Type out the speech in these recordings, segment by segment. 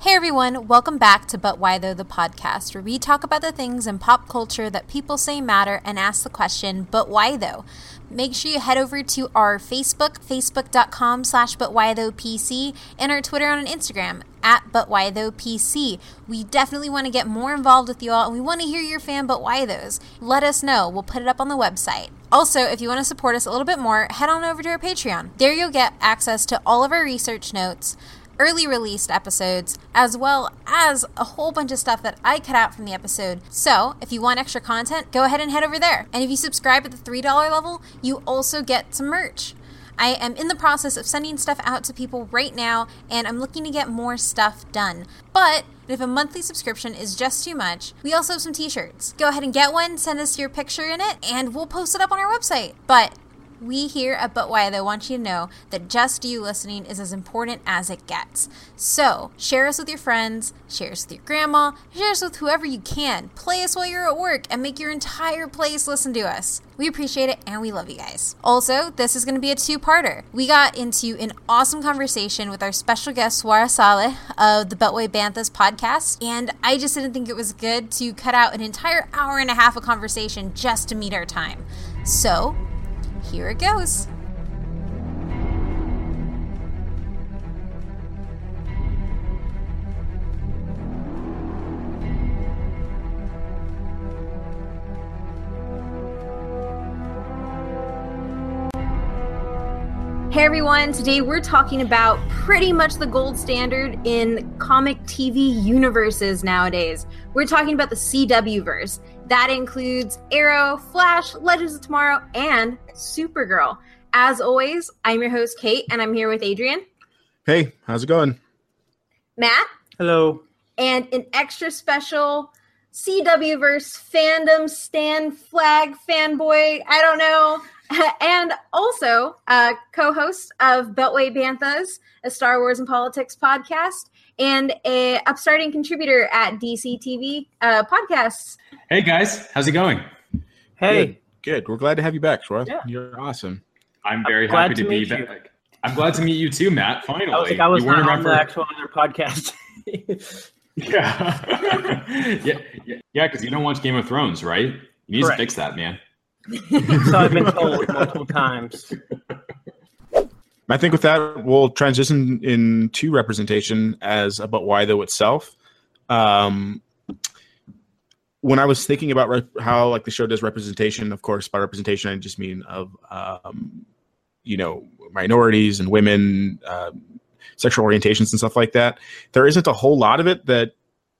Hey everyone, welcome back to But Why Though, the podcast, where we talk about the things in pop culture that people say matter and ask the question, but why though? Make sure you head over to our Facebook, facebook.com/ButWhyThoughPC, and our Twitter and Instagram, @ButWhyThoughPC. We definitely want to get more involved with you all, and we want to hear your fan But Why Thoughs. Let us know. We'll put it up on the website. Also, if you want to support us a little bit more, head on over to our Patreon. There you'll get access to all of our research notes, early released episodes, as well as a whole bunch of stuff that I cut out from the episode. So, if you want extra content, go ahead and head over there. And if you subscribe at the $3 level, you also get some merch. I am in the process of sending stuff out to people right now, and I'm looking to get more stuff done. But if a monthly subscription is just too much, we also have some t-shirts. Go ahead and get one, send us your picture in it, and we'll post it up on our website. But we here at But Why Though want you to know that just you listening is as important as it gets. So, share us with your friends, share us with your grandma, share us with whoever you can. Play us while you're at work and make your entire place listen to us. We appreciate it and we love you guys. Also, this is going to be a two-parter. We got into an awesome conversation with our special guest, Swara Saleh of the Beltway Banthas podcast, and I just didn't think it was good to cut out an entire hour and a half of conversation just to meet our time. So, here it goes. Hey everyone, today we're talking about pretty much the gold standard in comic TV universes nowadays. We're talking about the CW-verse. That includes Arrow, Flash, Legends of Tomorrow, and Supergirl. As always, I'm your host, Kate, and I'm here with Adrian. Hey, how's it going? Matt. Hello. And an extra special CW-verse fandom stan flag fanboy, I don't know, and also co-host of Beltway Banthas, a Star Wars and Politics podcast, and a upstarting contributor at DC TV podcasts. Hey guys, how's it going? Hey. Good. We're glad to have you back, Troy. Yeah. You're awesome. I'm very happy to be back. I'm glad to meet you too, Matt. Finally. I was like, I was not on the actual other podcast. yeah, because you don't watch Game of Thrones, right? You need to fix that, man. So I've been told multiple times. I think with that, we'll transition into representation as about why though itself. When I was thinking about how like the show does representation, of course, by representation I just mean of minorities and women, sexual orientations and stuff like that. There isn't a whole lot of it that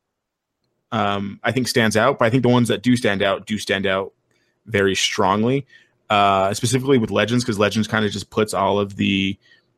I think stands out, but I think the ones that do stand out very strongly, specifically with Legends, because Legends kind of just puts all of the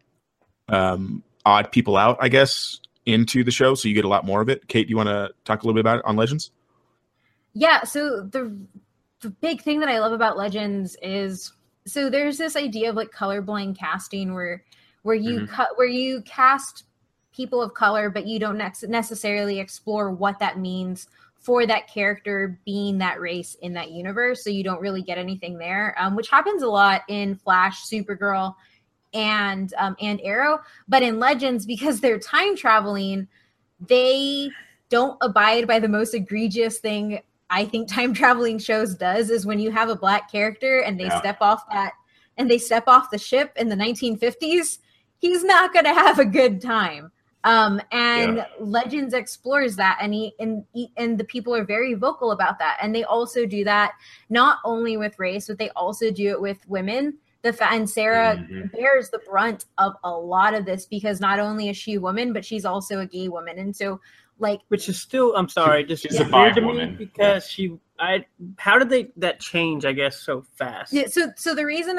odd people out, I guess, into the show, so you get a lot more of it. Kate, do you want to talk a little bit about it on Legends? Yeah, so the big thing that I love about Legends is, so there's this idea of like colorblind casting where you where you cast people of color, but you don't necessarily explore what that means for that character being that race in that universe. So you don't really get anything there, which happens a lot in Flash, Supergirl, and Arrow. But in Legends, because they're time traveling, they don't abide by the most egregious thing I think time traveling shows does, is when you have a black character and they step off the ship in the 1950s, he's not going to have a good time. Legends explores that, and the people are very vocal about that. And they also do that not only with race, but they also do it with women. And Sarah bears the brunt of a lot of this, because not only is she a woman, but she's also a gay woman. And so, like, which is still, I'm sorry, she's a bi woman, because how did that change, I guess, so fast? Yeah. So the reason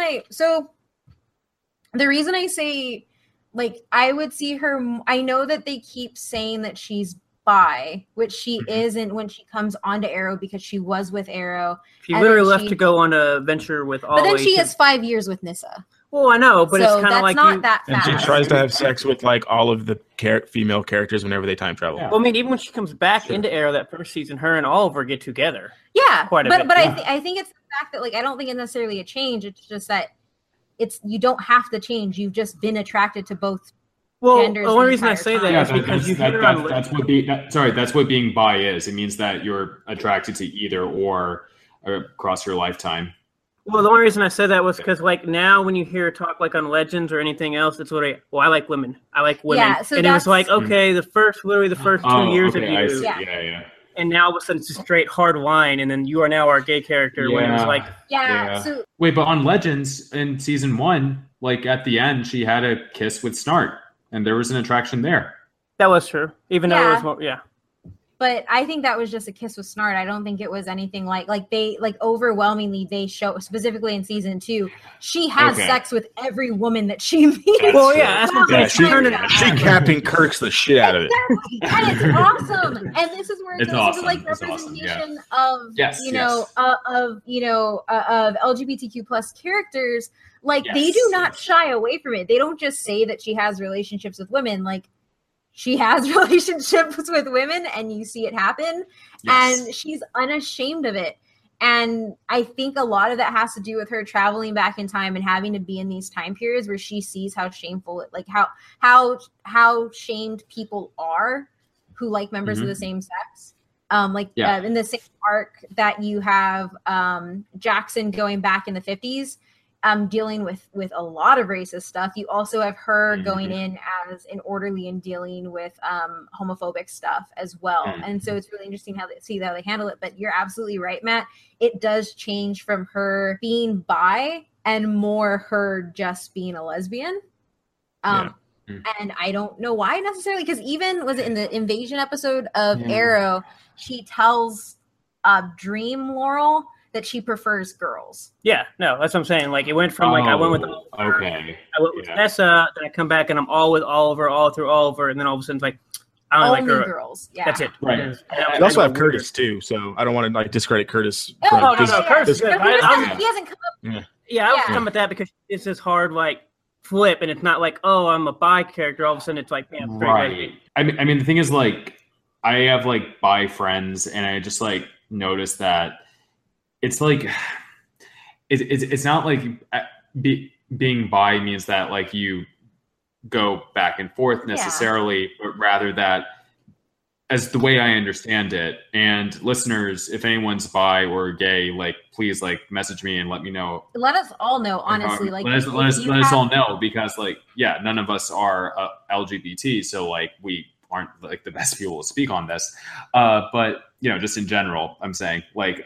I say, like, I would see her, I know that they keep saying that she's bi, which she isn't when she comes onto Arrow, because she was with Arrow. She literally left to go on a venture with Ollie. But then she has 5 years with Nyssa. Well, I know, but so it's kind of like not that fast. And she tries to have sex with like all of the female characters whenever they time travel. Yeah. Well, I mean, even when she comes back into Arrow that first season, her and Oliver get together. Yeah, quite a bit. But I think it's the fact that, like, I don't think it's necessarily a change. It's just that you don't have to change. You've just been attracted to both Well, genders the only the reason I entire say time. that Yeah, is because you hear it on that's what being bi is. It means that you're attracted to either or across your lifetime. Well, the only reason I said that was because, like, now when you hear talk like on Legends or anything else, it's what I like women. I like women. Yeah, so and it was like, Mm-hmm. okay, literally the first 2 years of I you. see. Yeah. Yeah. And now all of a sudden it's a straight hard line, and then you are now our gay character. When it was like, So Wait, but on Legends in season 1, like at the end, she had a kiss with Snart, and there was an attraction there. that was true. Even though it Yeah. was more, but I think that was just a kiss with Snart. I don't think it was anything like they overwhelmingly they show, specifically in season 2, she has Okay. sex with every woman that she meets. well, true. yeah, that's what Yeah, I'm saying. she Captain Kirk's the shit out of it. And it's awesome. And this is where it It's goes awesome. into like It's awesome, representation of Yes, of LGBTQ plus characters. Like they Yes, do not yes. shy away from it. They don't just say that she has relationships with women. Like she has relationships with women, and you see it happen, Yes. and she's unashamed of it. And I think a lot of that has to do with her traveling back in time and having to be in these time periods where she sees how shameful it, like how shamed people are who like members of the same sex. In the same arc that you have Jackson going back in the 50s, dealing with a lot of racist stuff. You also have her going in as an orderly and dealing with homophobic stuff as well. And so it's really interesting how they handle it. But you're absolutely right, Matt. It does change from her being bi and more her just being a lesbian. And I don't know why necessarily, because even was it in the Invasion episode of Arrow, she tells Dream Laurel that she prefers girls. Yeah, no, that's what I'm saying. Like it went from I went with okay. I went with Nessa, then I come back and I'm all with Oliver, all through Oliver, and then all of a sudden it's like I only like girls. Yeah, That's it. Right. You also have Curtis too, so I don't want to like discredit Curtis. No, because Curtis is this- good. He hasn't come up. Yeah, I was talking about that because it's this hard like flip, and it's not like, oh, I'm a bi character. All of a sudden, it's like, bam, straight Right. I mean, the thing is, like, I have like bi friends, and I just like noticed that it's like it's not like being bi means that like you go back and forth necessarily, but rather that, as the way I understand it, and listeners, if anyone's bi or gay, like please like message me and let me know. Let us all know, honestly. Like let us all know, because like none of us are LGBT, so like we aren't like the best people to speak on this. But just in general, I'm saying like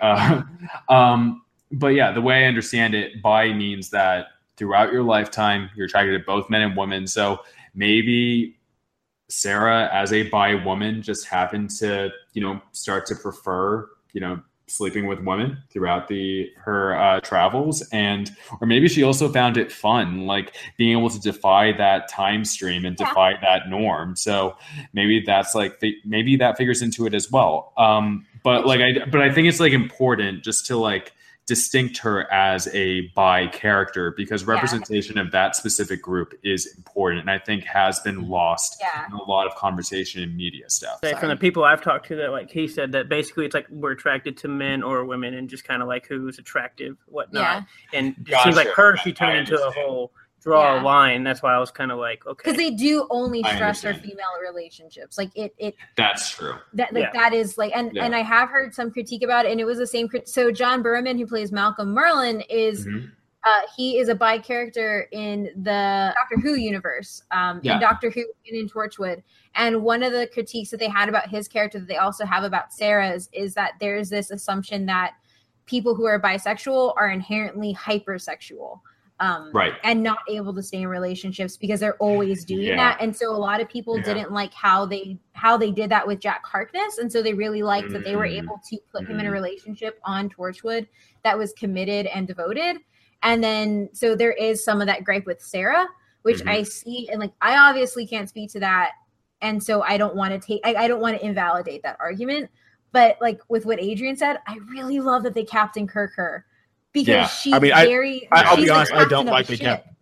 but yeah, the way I understand it, bi means that throughout your lifetime you're attracted to both men and women. So maybe Sarah, as a bi woman, just happened to, start to prefer, sleeping with women throughout her travels, or maybe she also found it fun, like being able to defy that time stream and defy that norm. So maybe that's like maybe that figures into it as well. But I think it's like important just to like distinct her as a bi character, because representation of that specific group is important, and I think has been lost in a lot of conversation and media stuff. From the people I've talked to, that like he said that basically it's like we're attracted to men or women, and just kind of like who's attractive, whatnot. And it seems like she turned into a whole draw a line. That's why I was kind of like, okay, because they do only stress their female relationships. Like it. That's true. That is like, and I have heard some critique about it, and it was the same. So John Berman, who plays Malcolm Merlin, is he is a bi character in the Doctor Who universe, in Doctor Who and in Torchwood. And one of the critiques that they had about his character that they also have about Sarah's is that there's this assumption that people who are bisexual are inherently hypersexual. And not able to stay in relationships because they're always doing that. And so a lot of people didn't like how they did that with Jack Harkness. And so they really liked that they were able to put him in a relationship on Torchwood that was committed and devoted. And then, so there is some of that gripe with Sarah, which I see. And like, I obviously can't speak to that. And so I don't want to I don't want to invalidate that argument. But like with what Adrian said, I really love that they Captain Kirk her. Because she's I'll be honest, I don't like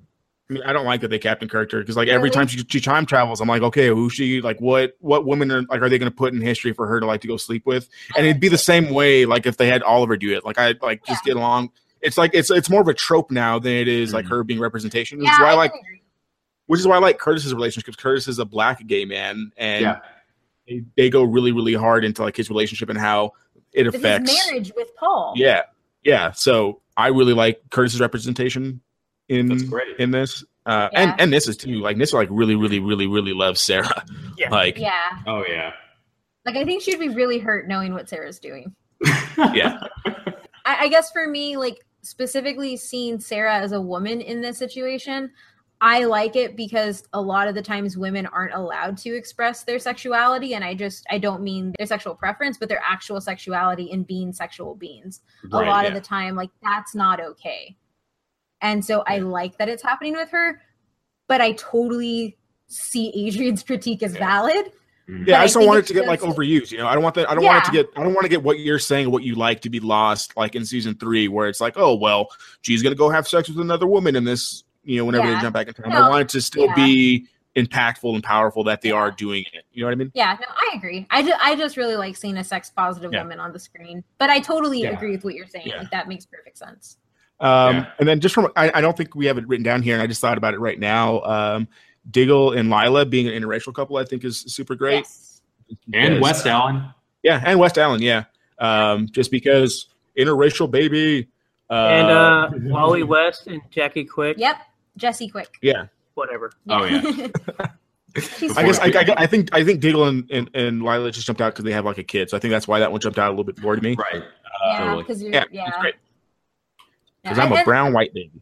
I don't like that they Captain character, because like every time she time travels, I'm like, okay, who's she? Like what women are they going to put in history for her to like to go sleep with? And it'd be the same way like if they had Oliver do it. Like I like just get along. It's like it's more of a trope now than it is like her being representation. Which is why which is why I like Curtis's relationship, because Curtis is a black gay man, and they go really, really hard into like his relationship and how it affects his marriage with Paul. Yeah. So I really like Curtis's representation in this. And Nyssa too. Like Nyssa like really, really, really, really loves Sarah. Yeah. Like Oh yeah. Like I think she'd be really hurt knowing what Sarah's doing. Yeah. I guess for me, like specifically seeing Sarah as a woman in this situation, I like it because a lot of the times women aren't allowed to express their sexuality. And I don't mean their sexual preference, but their actual sexuality in being sexual beings. Right, a lot of the time, like that's not okay. And so I like that it's happening with her, but I totally see Adrian's critique as valid. Yeah, I just don't want it to get like overused. You know, I don't want that. I don't want to get what you're saying, what you like, to be lost like in season 3, where it's like, oh well, she's gonna go have sex with another woman in this. You know, whenever they jump back in time, I want it to still be impactful and powerful that they are doing it. You know what I mean? Yeah, no, I agree. I just really like seeing a sex positive woman on the screen, but I totally agree with what you're saying. Like that makes perfect sense. And then just from I don't think we have it written down here, and I just thought about it right now. Diggle and Lila being an interracial couple, I think, is super great. Yes. And West Allen. Yeah, and West Allen, just because interracial baby. And Wally West and Jackie Quick. Yep, Jesse Quick. Yeah. Whatever. Oh yeah. I guess I think Diggle and Lila just jumped out because they have like a kid, so I think that's why that one jumped out a little bit more to me. Right. Because it's great. Because I'm a brown white baby.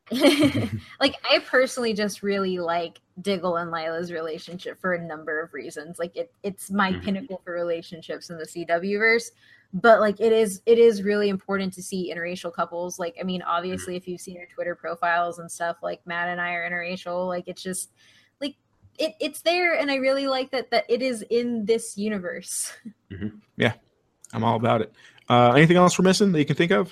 Like I personally just really like Diggle and Lila's relationship for a number of reasons. Like it's my pinnacle for relationships in the CW verse. But like it is really important to see interracial couples. Like I mean, obviously, if you've seen our Twitter profiles and stuff, like Matt and I are interracial. Like it's just like it's there, and I really like that it is in this universe. Yeah, I'm all about it. Anything else we're missing that you can think of?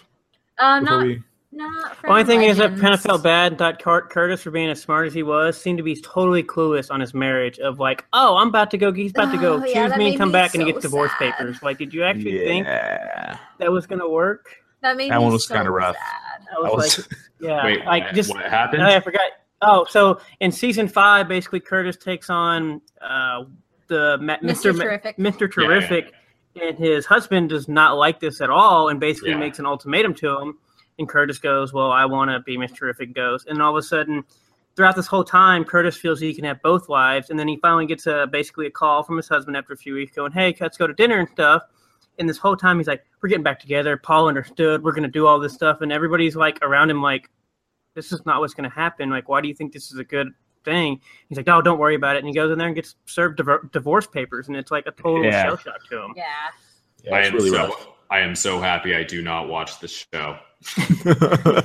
Not only thing is, I kind of felt bad. Thought Curtis, for being as smart as he was, seemed to be totally clueless on his marriage. Of like, oh, I'm about to go. He's about to go choose me and come back, and he gets divorce papers. Like, did you actually think that was gonna work? That one was kind of rough. I was like, yeah. Wait, like just what happened? I forgot. Oh, so in season 5, basically Curtis takes on the Mr. Terrific, and his husband does not like this at all, and basically makes an ultimatum to him. And Curtis goes, well, I want to be Mr. Terrific goes. And all of a sudden, throughout this whole time, Curtis feels he can have both wives. And then he finally gets basically a call from his husband after a few weeks going, hey, let's go to dinner and stuff. And this whole time, he's like, we're getting back together. Paul understood. We're going to do all this stuff. And everybody's like around him like, this is not what's going to happen. Like, why do you think this is a good thing? He's like, oh, don't worry about it. And he goes in there and gets served divorce papers. And it's like a total shell shock to him. Yeah. I am so happy I do not watch the show. But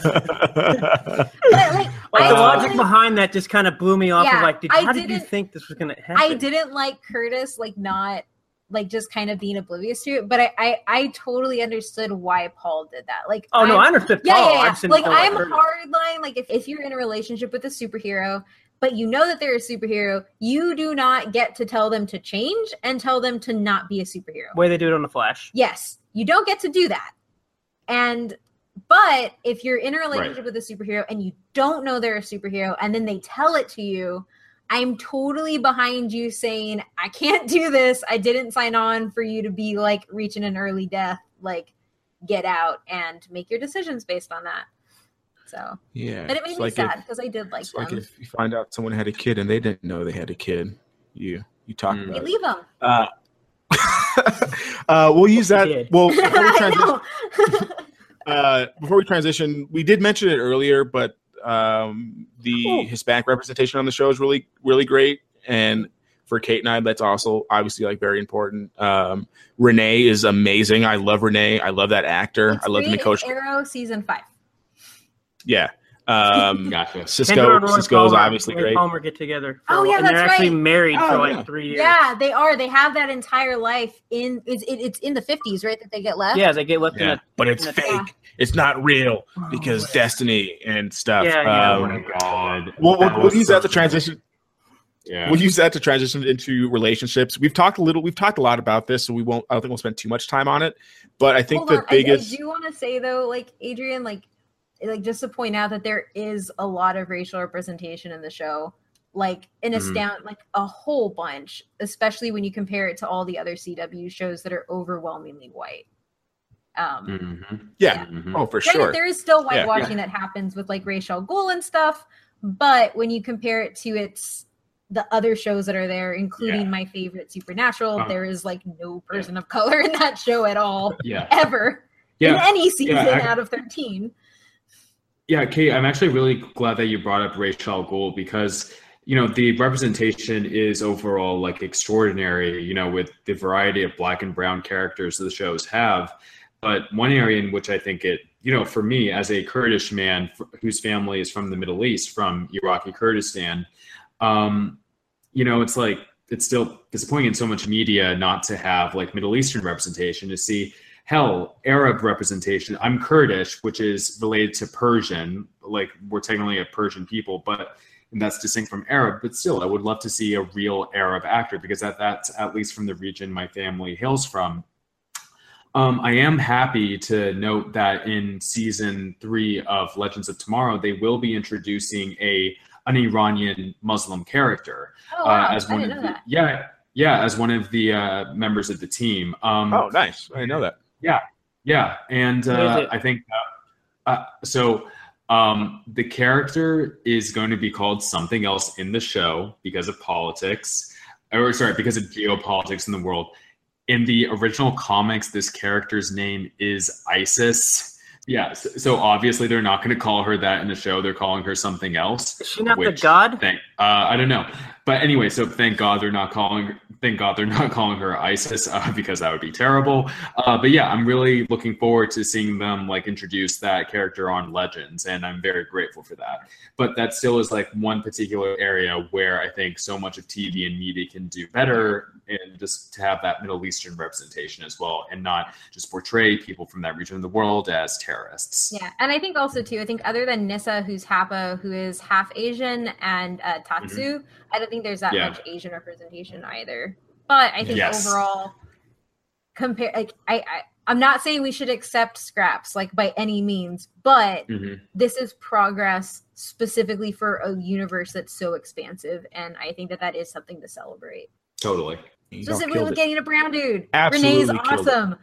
the logic behind that just kind of blew me off. Of like, how did you think this was going to happen? I didn't like Curtis, like not like just kind of being oblivious to it, but I totally understood why Paul did that. Like, I understood Paul. Yeah. Like, I'm hardline. Like, if you're in a relationship with a superhero, but you know that they're a superhero, you do not get to tell them to change and tell them to not be a superhero. The way they do it on The Flash. Yes, you don't get to do that. But if you're in a relationship with a superhero and you don't know they're a superhero and then they tell it to you, I'm totally behind you saying, I can't do this. I didn't sign on for you to be like reaching an early death. Like, get out and make your decisions based on that. So, yeah. But it made me sad because I did like them. Like if you find out someone had a kid and they didn't know they had a kid, you talk about it. Leave them. We'll use that. Well, before we transition, we did mention it earlier, but the Hispanic representation on the show is really, really great. And for Kate and I, that's also obviously like very important. Renee is amazing. I love Renee. I love that actor. I love him in Coach Arrow season 5. Yeah. Gotcha. Cisco is obviously great. Palmer get together. That's right. And they're actually married for like 3 years. Yeah, they are. They have that entire life in it's in the 50s, right? That they get left. Yeah, they get left. But it's fake. Yeah. It's not real because destiny and stuff. Oh my God. We'll use that to transition. Yeah. We'll use that to transition into relationships. We've talked a lot about this, so I don't think we'll spend too much time on it. But I think biggest. I do want to say though, like Adrian, like just to point out that there is a lot of racial representation in the show. like an astound, like a whole bunch, especially when you compare it to all the other CW shows that are overwhelmingly white. Yeah. Oh, for sure. There is still whitewashing that happens with like Ra's al Ghul and stuff, but when you compare it to the other shows that are there, including my favorite Supernatural, there is like no person of color in that show at all, ever, in any season out of 13. Yeah, Kate, I'm actually really glad that you brought up Ra's al Ghul because, you know, the representation is overall like extraordinary, you know, with the variety of black and brown characters the shows have. But one area in which I think it, you know, for me as a Kurdish man whose family is from the Middle East, from Iraqi Kurdistan, you know, it's like, it's still disappointing in so much media not to have like Middle Eastern representation, to see Arab representation. I'm Kurdish, which is related to Persian, like we're technically a Persian people, but and that's distinct from Arab, but still I would love to see a real Arab actor because that's at least from the region my family hails from. I am happy to note that in season 3 of Legends of Tomorrow, they will be introducing an Iranian Muslim character as one of the, as one of the members of the team. Oh, nice! I didn't know that. Yeah, and I think the character is going to be called something else in the show because of politics, because of geopolitics in the world. In the original comics, this character's name is Isis. Yeah, so obviously they're not going to call her that in the show. They're calling her something else. Is she not the god? I don't know, but anyway, so thank God they're not calling her Isis because that would be terrible. But yeah, I'm really looking forward to seeing them like introduce that character on Legends, and I'm very grateful for that. But that still is like one particular area where I think so much of TV and media can do better, and just to have that Middle Eastern representation as well, and not just portray people from that region of the world as terrorists. Yeah, and I think also too, I think other than Nissa, who's Hapa, who is half Asian, and Tatsu, I don't think there's that much Asian representation either. But I think overall, I'm not saying we should accept scraps like by any means, but this is progress specifically for a universe that's so expansive, and I think that is something to celebrate. Totally. Specifically with getting a brown dude. Absolutely. Renee's awesome.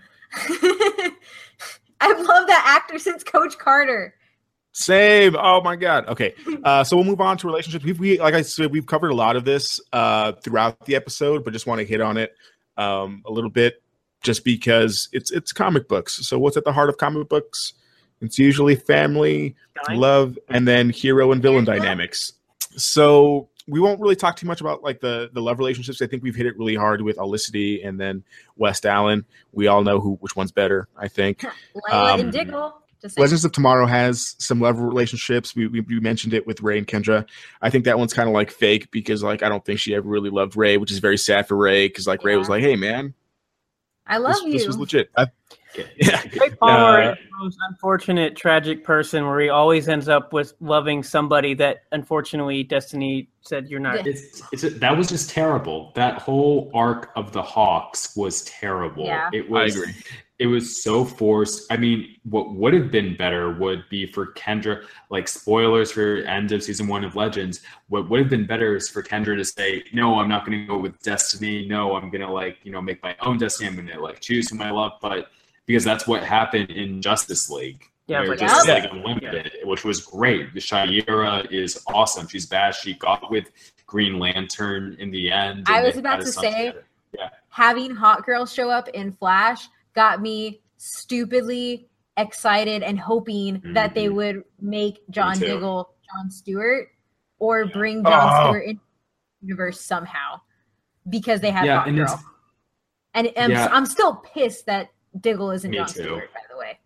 I've loved that actor since Coach Carter. Same. Oh my God. Okay. So we'll move on to relationships. We like I said, we've covered a lot of this throughout the episode, but just want to hit on it a little bit just because it's comic books. So what's at the heart of comic books? It's usually family, love, and then hero and villain dynamics. So we won't really talk too much about like the love relationships. I think we've hit it really hard with Olicity and then West Allen. We all know which one's better, I think. Layla and Diggle. Legends of Tomorrow has some love relationships. We mentioned it with Ray and Kendra. I think that one's kind of like fake because like I don't think she ever really loved Ray, which is very sad for Ray because like Ray was like, "Hey man, I love you." This was legit. Ray Palmer is the most unfortunate, tragic person where he always ends up with loving somebody that unfortunately Destiny said you're not. That was just terrible. That whole arc of the Hawks was terrible. Yeah. I agree. It was so forced. I mean, what would have been better would be for Kendra, like spoilers for end of season 1 of Legends. What would have been better is for Kendra to say, no, I'm not going to go with Destiny. No, I'm going to make my own Destiny. I'm going to choose whom I love. But because that's what happened in Justice League. Yeah, Justice League Unlimited, which was great. Shayera is awesome. She's bad. She got with Green Lantern in the end. I was about to say, having Hot Girl show up in Flash got me stupidly excited and hoping that they would make John Diggle John Stewart or bring John Stewart into the universe somehow because they had Hot Girl. And I'm still pissed that Diggle isn't John Stewart, by the way.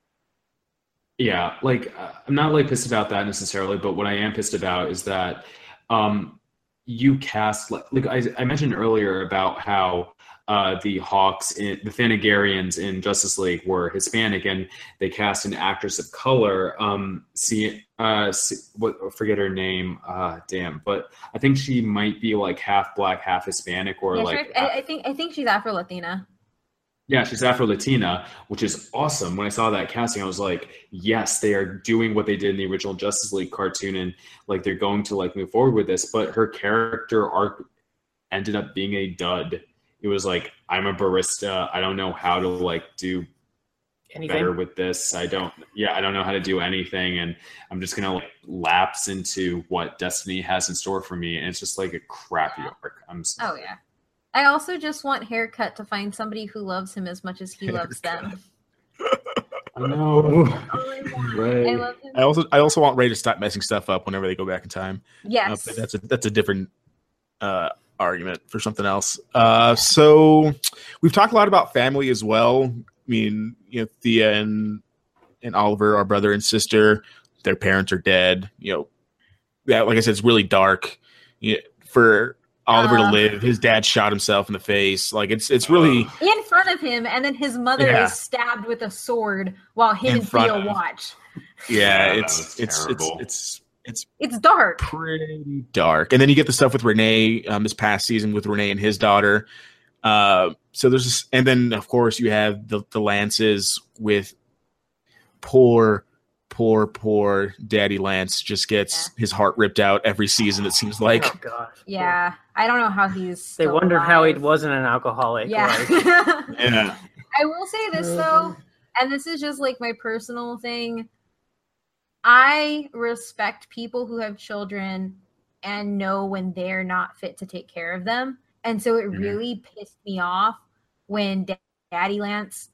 Yeah, I'm not pissed about that necessarily, but what I am pissed about is that you cast I mentioned earlier about how the Hawks, the Thanagarians in Justice League were Hispanic, and they cast an actress of color. Forget her name. But I think she might be half black, half Hispanic, or I think she's Afro Latina. Yeah, she's Afro-Latina, which is awesome. When I saw that casting, I was like, yes, they are doing what they did in the original Justice League cartoon, and like they're going to like move forward with this. But her character arc ended up being a dud. It was like, I'm a barista. I don't know how to like do better with this. I don't know how to do anything, and I'm just gonna like lapse into what Destiny has in store for me, and it's just like a crappy arc. Oh yeah. I also just want Haircut to find somebody who loves him as much as he loves them. I know. Right. I love him. I also want Ray to stop messing stuff up whenever they go back in time. Yes. But that's a different argument for something else. So we've talked a lot about family as well. I mean, you know, Thea and Oliver, our brother and sister, their parents are dead. You know, that, like I said, it's really dark. You know, for Oliver to live, his dad shot himself in the face. Like it's really in front of him, and then his mother is stabbed with a sword while him and Theo watch. Yeah, it's dark, pretty dark. And then you get the stuff with Renee this past season with Renee and his daughter. So there's this, and then of course you have the Lances with poor Daddy Lance just gets his heart ripped out every season, it seems like. Oh gosh. Yeah. I don't know how he's They wondered how he wasn't an alcoholic. Yeah. Yeah. I will say this though, and this is just like my personal thing. I respect people who have children and know when they're not fit to take care of them. And so it really pissed me off when Daddy Lance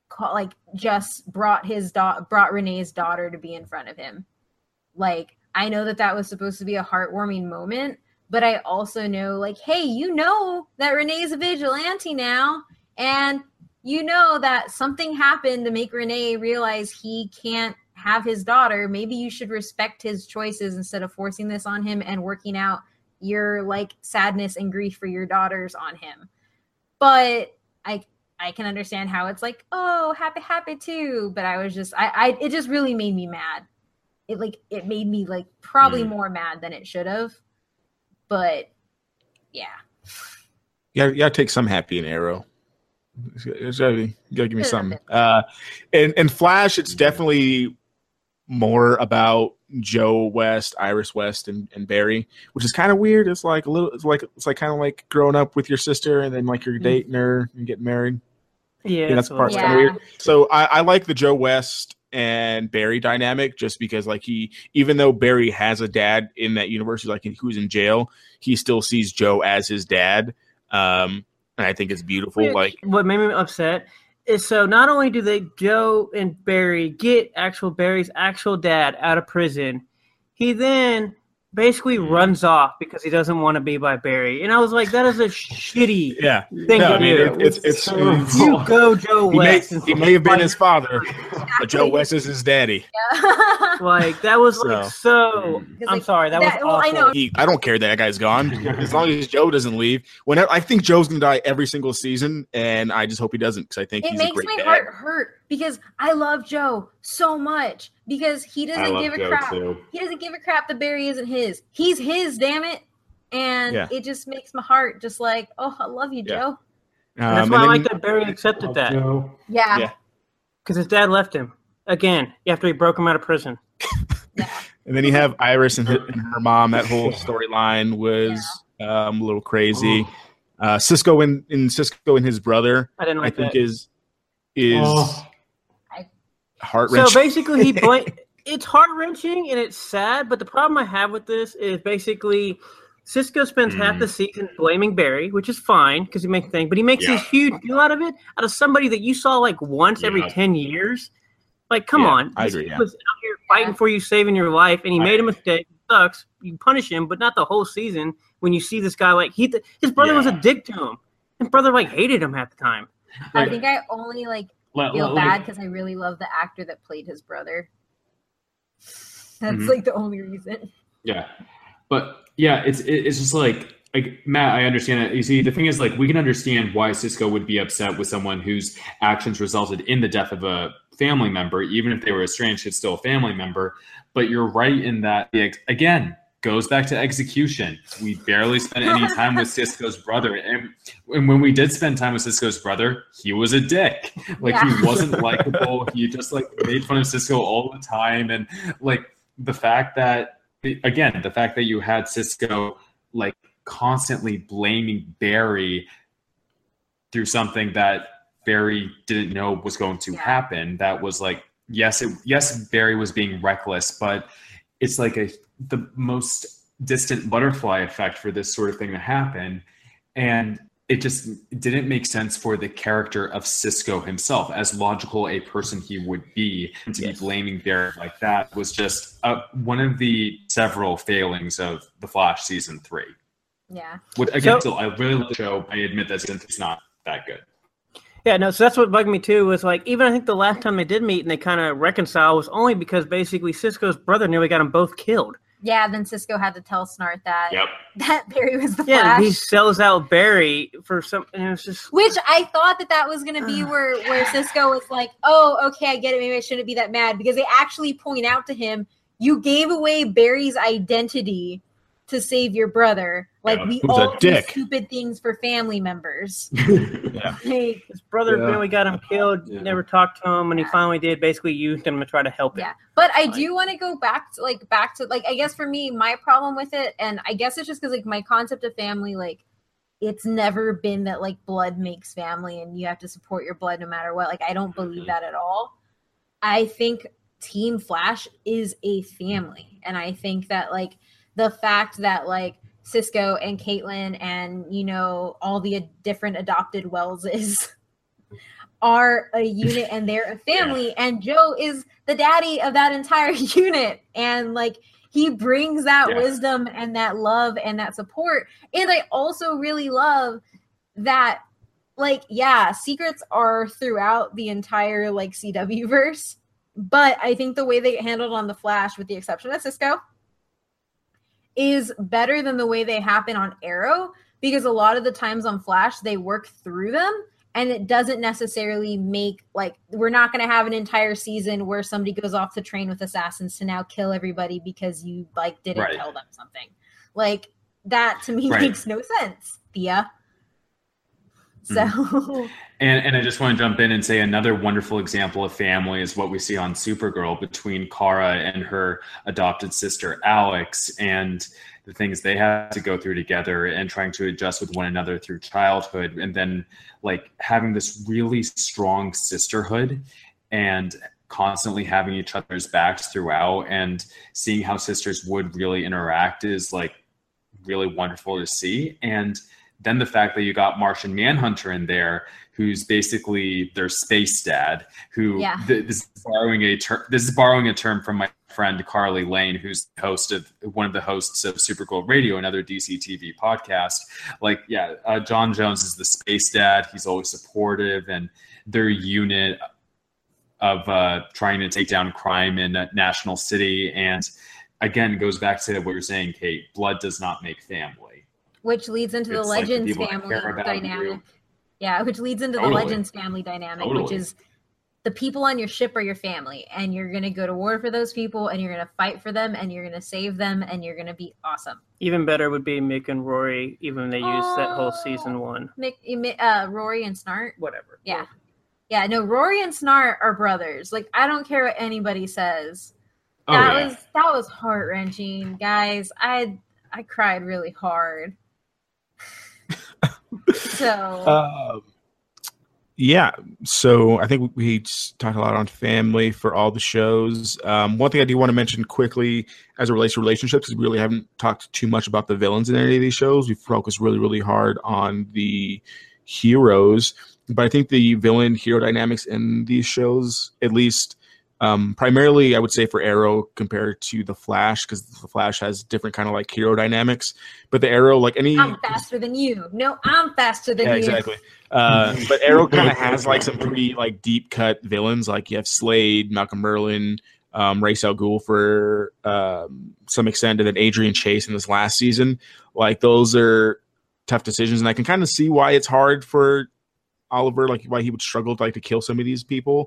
just brought Renee's daughter to be in front of him. Like, I know that was supposed to be a heartwarming moment, but I also know, like, hey, you know that Renee's a vigilante now, and you know that something happened to make Renee realize he can't have his daughter. Maybe you should respect his choices instead of forcing this on him and working out your like sadness and grief for your daughters on him. But I can understand how it's like, oh, happy too. But I was just, it just really made me mad. It made me like probably more mad than it should have. But yeah. Yeah, you gotta take some happy in Arrow. You gotta give me something. And Flash, it's definitely more about Joe West, Iris West, and Barry, which is kind of weird. It's like kind of like growing up with your sister and then like you're dating her and getting married. Yeah, that's part kind of weird. So I like the Joe West and Barry dynamic just because like even though Barry has a dad in that universe, who's in jail, he still sees Joe as his dad. And I think it's beautiful. Like what made me upset is so not only do Joe and Barry get Barry's actual dad out of prison, he then basically runs off because he doesn't want to be by Barry. And I was like, that is a shitty thing to do. It's you go, Joe West. He may have been his father, but Joe West is his daddy. Like, that was so I'm sorry, that was awful. I know. I don't care that guy's gone. As long as Joe doesn't leave. I think Joe's going to die every single season, and I just hope he doesn't because I think he's a great dad. It makes my heart hurt because I love Joe so much. Because he doesn't give a crap. He doesn't give a crap that Barry isn't his. He's his, damn it. And it just makes my heart just like, oh, I love you, Joe. That's why I like that Barry accepted that. Yeah. Because his dad left him. Again, after he broke him out of prison. And then you have Iris and her mom. That whole storyline was a little crazy. Cisco and his brother, I didn't like think that. is heart-wrenching. So basically, it's heart-wrenching and it's sad, but the problem I have with this is basically Cisco spends half the season blaming Barry, which is fine because he makes things, but he makes this huge deal out of somebody that you saw like once every 10 years. Like, come on. I agree. He was out here fighting for you, saving your life, and he made a mistake. It sucks. You punish him, but not the whole season when you see this guy like his brother was a dick to him. His brother like hated him half the time. I think I only feel bad because I really love the actor that played his brother. That's like the only reason. Yeah, but it's just like Matt, I understand it. You see, the thing is, like, we can understand why Cisco would be upset with someone whose actions resulted in the death of a family member, even if they were estranged, it's still a family member. But you're right in that, again, goes back to execution. We barely spent any time with Sisko's brother. And when we did spend time with Sisko's brother, he was a dick. Like, he wasn't likable. He just, like, made fun of Sisko all the time. And, like, the fact that you had Sisko, like, constantly blaming Barry through something that Barry didn't know was going to happen. That was like, yes, Barry was being reckless, but it's like the most distant butterfly effect for this sort of thing to happen. And it just didn't make sense for the character of Sisko himself, as logical a person he would be, to be blaming Barry like that was just one of the several failings of The Flash season 3. Yeah. I really love the show. I admit that it's not that good. Yeah, no, so that's what bugged me too, was like, even I think the last time they did meet and they kind of reconcile was only because basically Sisko's brother nearly got them both killed. Yeah, then Sisko had to tell Snart that Barry was the Flash. Yeah, he sells out Barry for something. It was just, which I thought that was going to be where Sisko was like, oh, okay, I get it. Maybe I shouldn't be that mad, because they actually point out to him, you gave away Barry's identity to save your brother. Like, we all do stupid things for family members. His brother really got him killed. Never talked to him, and he finally did. Basically used him to try to help him. Yeah, but I do want to go back to I guess for me, my problem with it, and I guess it's just because, like, my concept of family, like, it's never been that, like, blood makes family and you have to support your blood no matter what. Like, I don't believe that at all. I think Team Flash is a family, and I think that, like, the fact that, like, Sisko and Caitlin and, you know, all the different adopted Welleses are a unit and they're a family, and Joe is the daddy of that entire unit. And, like, he brings that wisdom and that love and that support. And I also really love that, like, secrets are throughout the entire, like, CW verse, but I think the way they get handled on The Flash, with the exception of Sisko, is better than the way they happen on Arrow, because a lot of the times on Flash, they work through them, and it doesn't necessarily make, like, we're not going to have an entire season where somebody goes off the train with assassins to now kill everybody because you, like, didn't tell them something. Like, that to me makes no sense, Thea. So, and I just want to jump in and say another wonderful example of family is what we see on Supergirl between Kara and her adopted sister Alex, and the things they have to go through together and trying to adjust with one another through childhood, and then, like, having this really strong sisterhood and constantly having each other's backs throughout, and seeing how sisters would really interact is, like, really wonderful to see. And then the fact that you got Martian Manhunter in there, who's basically their space dad, who this is borrowing a term from my friend Carly Lane, who's one of the hosts of Supergirl Radio, another DC TV podcast. Like, John Jones is the space dad. He's always supportive, and their unit of trying to take down crime in National City. And again, goes back to what you're saying, Kate. Blood does not make family. Which leads into the Legends family dynamic. Yeah, which leads into the Legends family dynamic, which is the people on your ship are your family, and you're going to go to war for those people, and you're going to fight for them, and you're going to save them, and you're going to be awesome. Even better would be Mick and Rory, even when they used that whole season 1. Rory and Snart? Whatever. Yeah. Yeah, no, Rory and Snart are brothers. Like, I don't care what anybody says. That was heart-wrenching, guys. I cried really hard. So so I think we talked a lot on family for all the shows. One thing I do want to mention quickly as it relates to relationships is we really haven't talked too much about the villains in any of these shows. We focused really, really hard on the heroes, but I think the villain hero dynamics in these shows, at least primarily I would say for Arrow compared to the Flash, because the Flash has different kind of like hero dynamics, but the Arrow, like I'm faster than you. No, I'm faster than you. Exactly. But Arrow kind of has like some pretty like deep cut villains. Like you have Slade, Malcolm Merlyn, Ra's al Ghul for some extent, and then Adrian Chase in this last season. Like those are tough decisions, and I can kind of see why it's hard for Oliver, like why he would struggle to kill some of these people.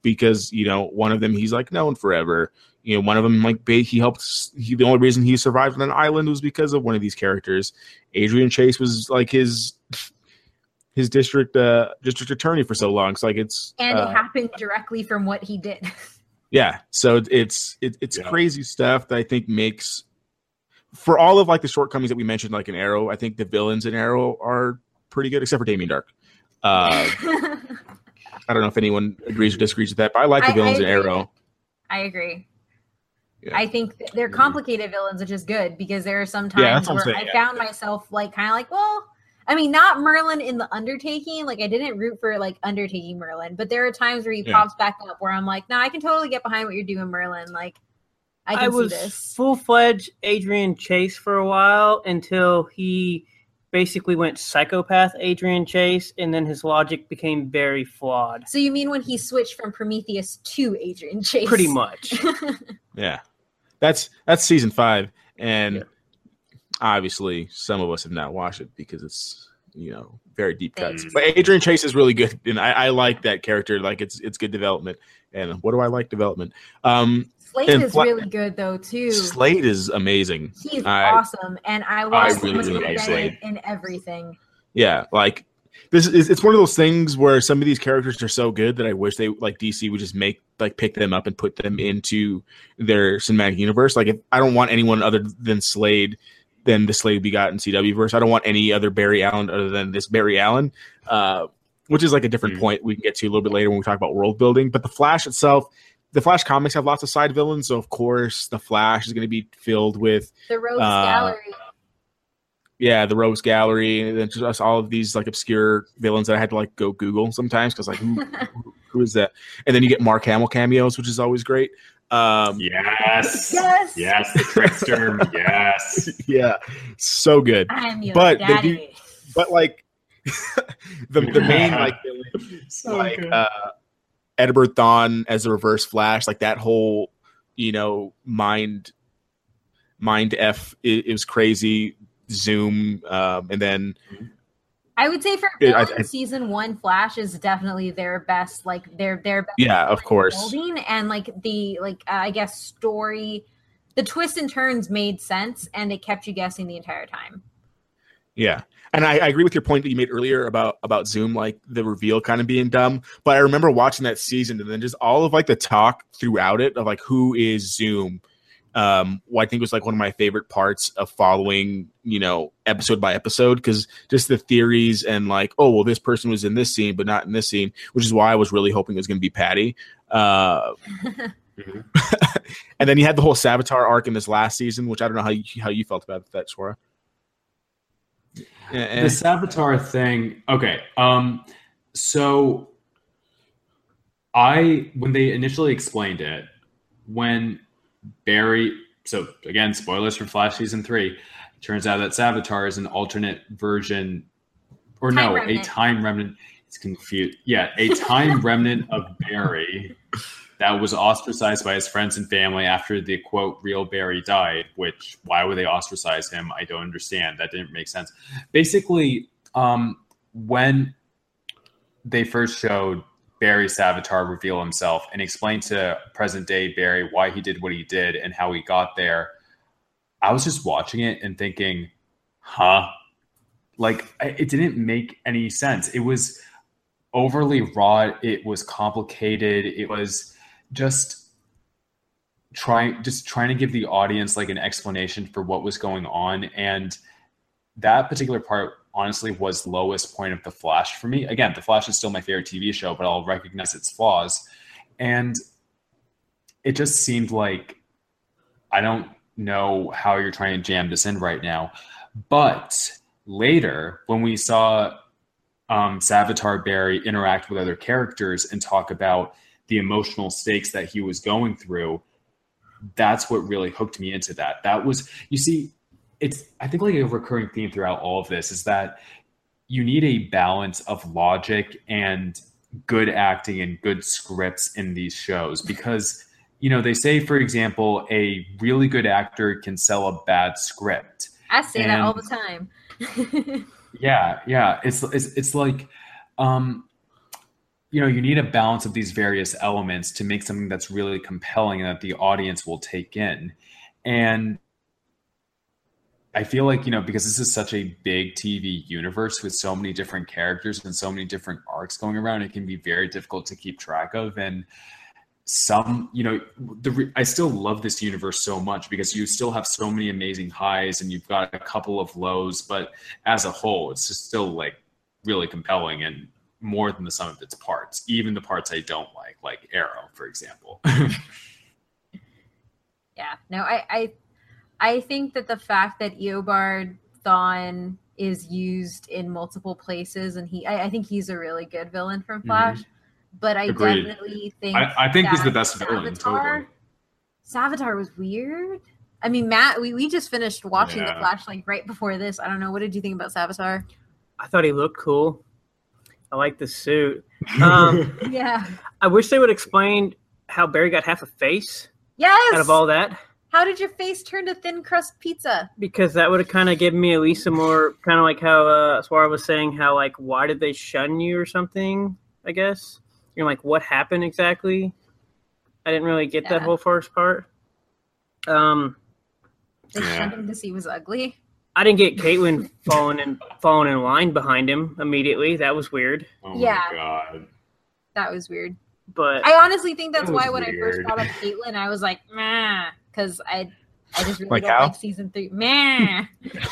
because, you know, one of them he's like known forever. You know, one of them, like, the only reason he survived on an island was because of one of these characters. Adrian Chase was like his district attorney for so long. So like it happened directly from what he did. Yeah. So it's crazy stuff that I think makes, for all of like the shortcomings that we mentioned, like in Arrow, I think the villains in Arrow are pretty good, except for Damien Dark. I don't know if anyone agrees or disagrees with that, but I like the villains in Arrow. I agree. Yeah. I think they're complicated villains, which is good, because there are some times where I found myself like kind of like, well, I mean, not Merlin in The Undertaking. Like, I didn't root for like Undertaking Merlin, but there are times where he pops back up where I'm like, no, I can totally get behind what you're doing, Merlin. Like, I was see this. Full-fledged Adrian Chase for a while until he basically went psychopath Adrian Chase, and then his logic became very flawed. So you mean when he switched from Prometheus to Adrian Chase? Pretty much. Yeah. That's season 5, and obviously some of us have not watched it because it's, you know, very deep cuts. But Adrian Chase is really good, and I like that character. Like, it's good development. And what do I like development? Slade is really good though too. Slade is amazing. He's awesome, and I love Slade in everything. Yeah, like it's one of those things where some of these characters are so good that I wish they, like, DC would just pick them up and put them into their cinematic universe. Like, if I don't want anyone other than Slade, than the Slade we got in CW verse. I don't want any other Barry Allen other than this Barry Allen, which is like a different point we can get to a little bit later when we talk about world building. But the Flash itself, the Flash comics have lots of side villains, so of course the Flash is going to be filled with the Rogues Gallery. Yeah, the Rogues Gallery, and then just all of these like obscure villains that I had to like go Google sometimes because like who is that? And then you get Mark Hamill cameos, which is always great. Yes, the trickster. Yes, yeah, so good. I'm your but daddy. But like the main like villain, so like Edward Thawne as the Reverse Flash, like that whole, you know, mind F, it was crazy. Zoom, and then I would say for season 1, Flash is definitely their best, like their best. Yeah, of course. Building and like the I guess story, the twists and turns made sense, and it kept you guessing the entire time. Yeah, and I agree with your point that you made earlier about Zoom, like the reveal kind of being dumb. But I remember watching that season and then just all of like the talk throughout it of like who is Zoom. I think was like one of my favorite parts of following, you know, episode by episode, because just the theories and like, oh, well, this person was in this scene but not in this scene, which is why I was really hoping it was going to be Patty. And then you had the whole Savitar arc in this last season, which I don't know how you felt about that, Swara. The Savitar thing. Okay. So when they initially explained it, when Barry, so again, spoilers for Flash season 3. Turns out that Savitar is an alternate version, or a time remnant. It's confused. Yeah, a time remnant of Barry that was ostracized by his friends and family after the quote real Barry died. Which, why would they ostracize him? I don't understand. That didn't make sense. Basically, when they first showed Barry Savitar reveal himself and explain to present day Barry why he did what he did and how he got there, I was just watching it and thinking, like, it didn't make any sense. It was overly raw. It was complicated. It was just trying to give the audience like an explanation for what was going on. And that particular part honestly was lowest point of The Flash for me. Again, The Flash is still my favorite TV show, but I'll recognize its flaws. And it just seemed like, I don't know how you're trying to jam this in right now. But later, when we saw Savitar Barry interact with other characters and talk about the emotional stakes that he was going through, that's what really hooked me into that. That was, you see, it's, I think, like a recurring theme throughout all of this is that you need a balance of logic and good acting and good scripts in these shows, because, you know, they say, for example, a really good actor can sell a bad script. I say that all the time. Yeah. It's like, you need a balance of these various elements to make something that's really compelling and that the audience will take in. And I feel like, because this is such a big TV universe with so many different characters and so many different arcs going around, it can be very difficult to keep track of. And I still love this universe so much because you still have so many amazing highs and you've got a couple of lows, but as a whole, it's just still like really compelling and more than the sum of its parts, even the parts I don't like Arrow, for example. Yeah, no, I think that the fact that Eobard Thawne is used in multiple places, and I think he's a really good villain from Flash. Mm-hmm. But I Agreed. Definitely think I think he's the best villain. Totally. Savitar was weird. I mean, Matt, we just finished watching The Flash like right before this. I don't know. What did you think about Savitar? I thought he looked cool. I like the suit. Yeah. I wish they would explain how Barry got half a face. Yes. Out of all that. How did your face turn to thin crust pizza? Because that would have kind of given me at least some more, kind of like how Swara was saying, how like, why did they shun you or something, I guess. Like, what happened exactly? I didn't really get that whole first part. They shunned him because he was ugly. I didn't get Caitlin falling in line behind him immediately. That was weird. Oh my God. That was weird. But I honestly think that's why when I first thought of Caitlin, I was like, meh, because I just really don't like season 3. Meh.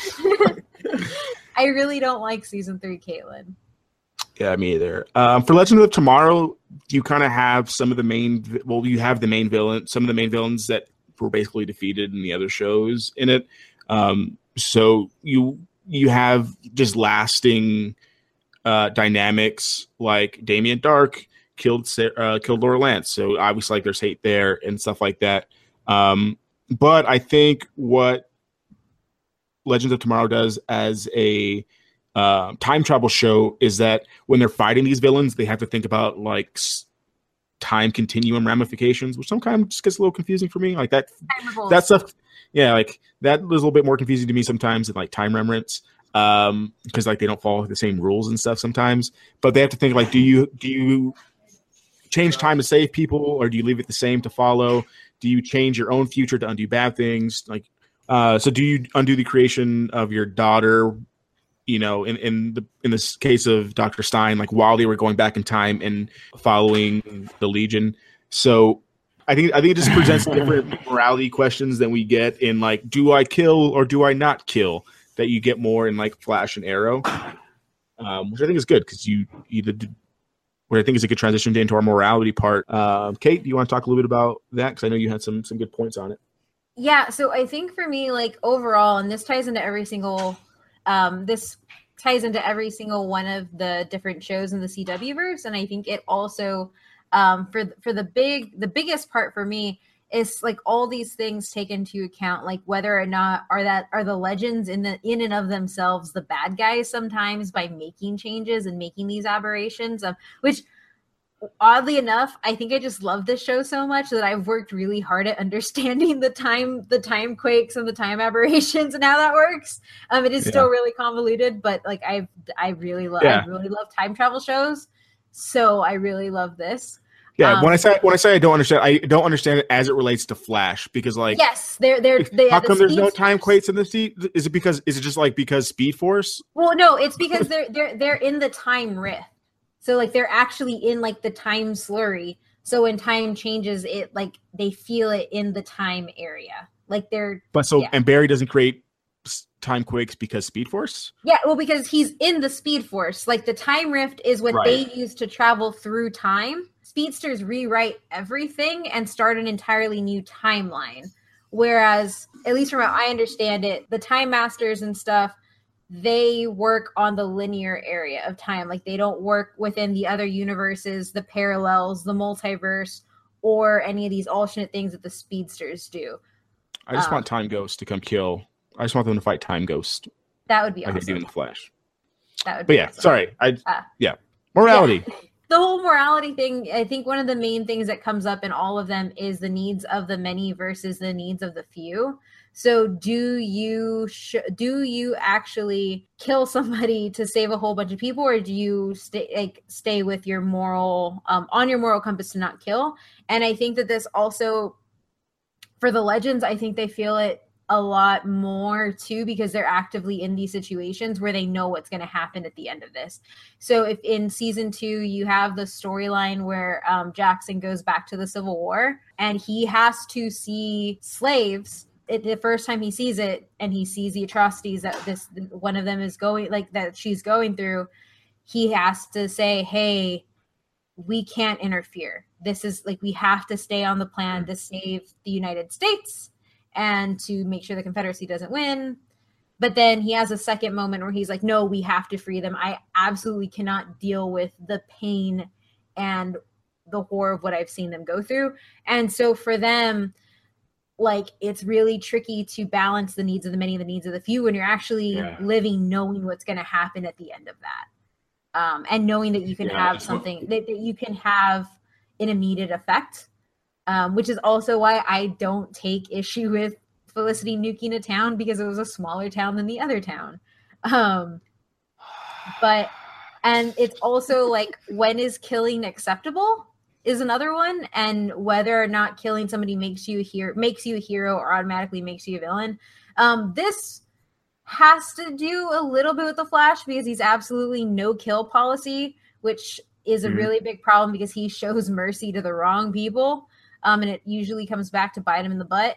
I really don't like season 3 Caitlin. Yeah, me either. For Legend of Tomorrow, you kind of have some of the main. Well, you have the main villain, some of the main villains that were basically defeated in the other shows in it. So you have just lasting dynamics, like Damien Dark killed Laura Lance. So obviously, like, there's hate there and stuff like that. But I think what Legends of Tomorrow does as a time travel show is that when they're fighting these villains, they have to think about like time continuum ramifications, which sometimes just gets a little confusing for me. Like that stuff, yeah, like that was a little bit more confusing to me sometimes than like time remnants, because like they don't follow the same rules and stuff sometimes. But they have to think like, do you change time to save people, or do you leave it the same to follow? Do you change your own future to undo bad things? Like, so do you undo the creation of your daughter? In this case of Dr. Stein, like while they were going back in time and following the Legion. So I think it just presents different morality questions than we get in like, do I kill or do I not kill? That you get more in like Flash and Arrow, which I think is good because what I think is a good transition into our morality part. Kate, do you want to talk a little bit about that? Because I know you had some good points on it. Yeah, so I think for me, like overall, and this ties into every single one of the different shows in the CW verse, and I think it also for the biggest part for me is like all these things take into account, like whether or not are the legends in and of themselves the bad guys sometimes by making changes and making these aberrations, which oddly enough, I think I just love this show so much that I've worked really hard at understanding the time quakes and the time aberrations and how that works. It is still really convoluted, but like I really love time travel shows, so I really love this. Yeah, when I say I don't understand it as it relates to Flash, because like yes, they how come there's no time quakes in the sea? Is it just like because Speed Force? Well, no, it's because they're in the time rift. So like they're actually in like the time slurry. So when time changes, it like they feel it in the time area. Like they're and Barry doesn't create time quakes because Speed Force? Yeah, well, because he's in the Speed Force. Like the time rift is what they use to travel through time. Speedsters rewrite everything and start an entirely new timeline. Whereas, at least from how I understand it, the Time Masters and stuff, they work on the linear area of time. Like they don't work within the other universes, the parallels, the multiverse, or any of these alternate things that the speedsters do. I just want Time Ghost to come kill. I just want them to fight Time Ghost. That would be awesome. Like they do in the Flash. That would be awesome. Sorry. Morality. Yeah. The whole morality thing, I think one of the main things that comes up in all of them is the needs of the many versus the needs of the few. So do you actually kill somebody to save a whole bunch of people, or do you stay with your moral on your moral compass to not kill? And I think that this also, for the Legends, I think they feel it a lot more too, because they're actively in these situations where they know what's going to happen at the end of this. So if in season 2 you have the storyline where Jackson goes back to the Civil War and he has to see slaves the first time he sees it, and he sees the atrocities that one of them is going, like, that she's going through, he has to say, hey, we can't interfere. This is like, we have to stay on the plan to save the United States and to make sure the Confederacy doesn't win. But then he has a second moment where he's like, no, we have to free them. I absolutely cannot deal with the pain and the horror of what I've seen them go through. And so for them, like, it's really tricky to balance the needs of the many and the needs of the few when you're actually living, knowing what's going to happen at the end of that. And knowing that you can have something that you can have an immediate effect. Which is also why I don't take issue with Felicity nuking a town, because it was a smaller town than the other town. And it's also like, when is killing acceptable is another one, and whether or not killing somebody makes you a hero or automatically makes you a villain. This has to do a little bit with the Flash, because he's absolutely no kill policy, which is a really big problem, because he shows mercy to the wrong people. And it usually comes back to bite him in the butt.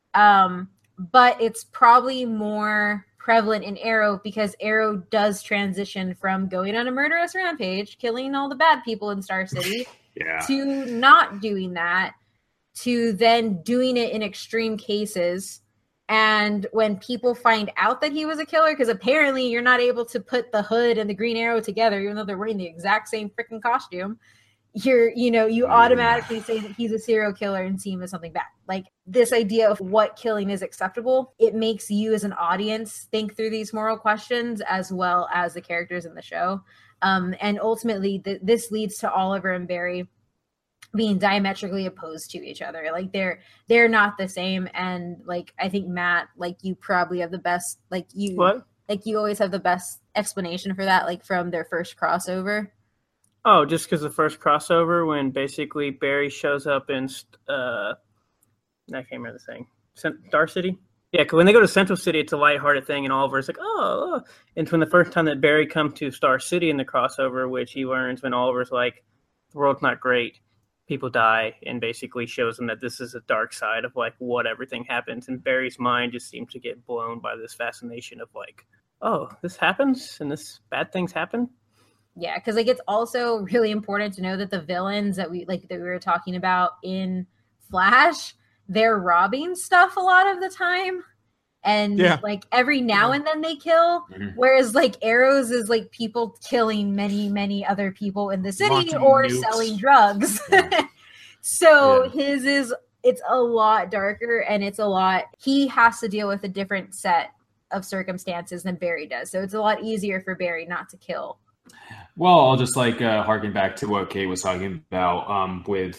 But it's probably more prevalent in Arrow, because Arrow does transition from going on a murderous rampage, killing all the bad people in Star City, to not doing that, to then doing it in extreme cases. And when people find out that he was a killer, because apparently you're not able to put the Hood and the Green Arrow together, even though they're wearing the exact same freaking costume, you automatically say that he's a serial killer and see him as something bad. Like, this idea of what killing is acceptable, it makes you as an audience think through these moral questions, as well as the characters in the show. And ultimately, this leads to Oliver and Barry being diametrically opposed to each other. Like, they're not the same. And like, I think, Matt, like, you probably have the best, like, you always have the best explanation for that, like, from their first crossover. Oh, just because the first crossover, when basically Barry shows up in, I can't remember the thing, Star City? Yeah, because when they go to Central City, it's a lighthearted thing, and Oliver's like, oh. And when the first time that Barry comes to Star City in the crossover, which he learns when Oliver's like, the world's not great, people die, and basically shows him that this is a dark side of, like, what everything happens. And Barry's mind just seems to get blown by this fascination of, like, oh, this happens, and this bad things happen? Yeah, because like, it's also really important to know that the villains that we were talking about in Flash, they're robbing stuff a lot of the time, and like, every now and then they kill. Whereas like, Arrows is like people killing many other people in the city or selling drugs. So his is, it's a lot darker, and he has to deal with a different set of circumstances than Barry does. So it's a lot easier for Barry not to kill. Well, I'll just harken back to what Kate was talking about with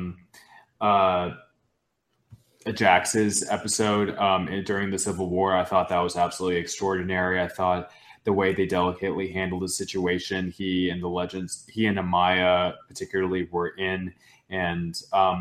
Jax's episode during the Civil War. I thought that was absolutely extraordinary. I thought the way they delicately handled the situation, he and Amaya particularly were in, and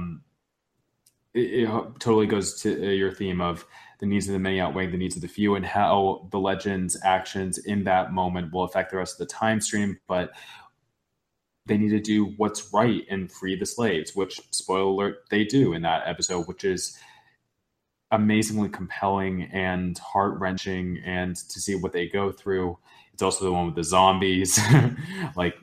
it totally goes to your theme of the needs of the many outweighing the needs of the few, and how the Legends' actions in that moment will affect the rest of the time stream. But they need to do what's right and free the slaves, which, spoiler alert, they do in that episode, which is amazingly compelling and heart-wrenching, and to see what they go through. It's also the one with the zombies. Like,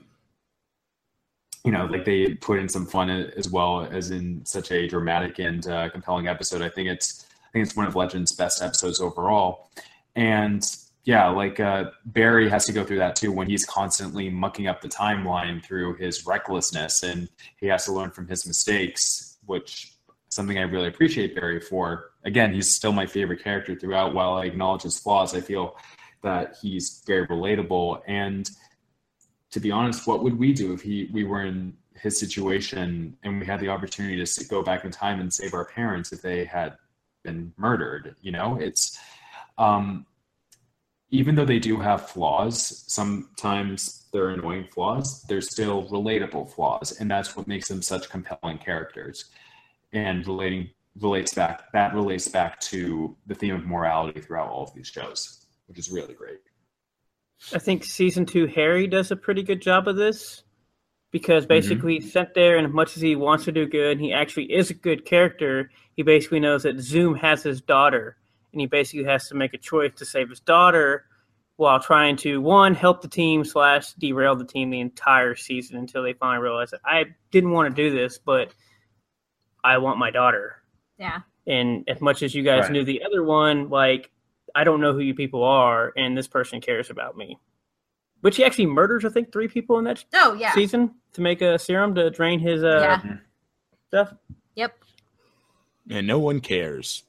they put in some fun as well as in such a dramatic and compelling episode. I think it's one of Legends' best episodes overall. And Barry has to go through that too, when he's constantly mucking up the timeline through his recklessness, and he has to learn from his mistakes, which is something I really appreciate Barry for. Again, he's still my favorite character throughout. While I acknowledge his flaws, I feel that he's very relatable. And to be honest, what would we do if we were in his situation and we had the opportunity to go back in time and save our parents if they had been murdered. It's even though they do have flaws, sometimes they're annoying flaws, they're still relatable flaws, and that's what makes them such compelling characters. And relates back to the theme of morality throughout all of these shows, which is really great. I think season 2 Harry does a pretty good job of this, because basically he's sent there, and as much as he wants to do good, he actually is a good character. He basically knows that Zoom has his daughter, and he basically has to make a choice to save his daughter while trying to, one, help the team / derail the team the entire season until they finally realize that I didn't want to do this, but I want my daughter. Yeah. And as much as you guys knew the other one, like, I don't know who you people are, and this person cares about me. Which he actually murders, I think, 3 people in that season to make a serum to drain his stuff. Yep. And no one cares.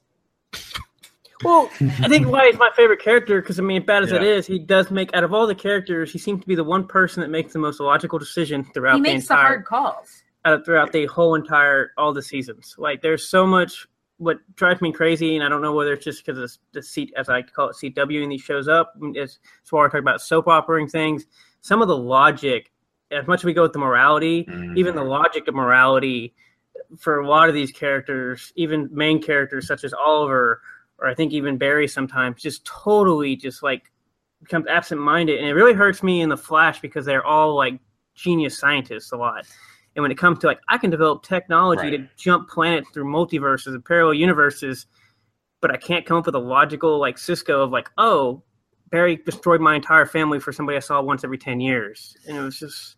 Well, I think why he's my favorite character, because, bad as it is, he does make, out of all the characters, he seems to be the one person that makes the most logical decision throughout he makes the hard calls. Throughout the whole all the seasons. Like, there's so much, what drives me crazy, and I don't know whether it's just because of the seat, as I like to call it, CW, and he shows up, as far as I talk about soap operaing things, some of the logic, as much as we go with the morality, even the logic of morality for a lot of these characters, even main characters such as Oliver, or I think even Barry sometimes, just totally just like becomes absent-minded. And it really hurts me in The Flash because they're all like genius scientists a lot. And when it comes to like, I can develop technology to jump planets through multiverses and parallel universes, but I can't come up with a logical like Cisco of like, oh, Barry destroyed my entire family for somebody I saw once every 10 years. And it was just,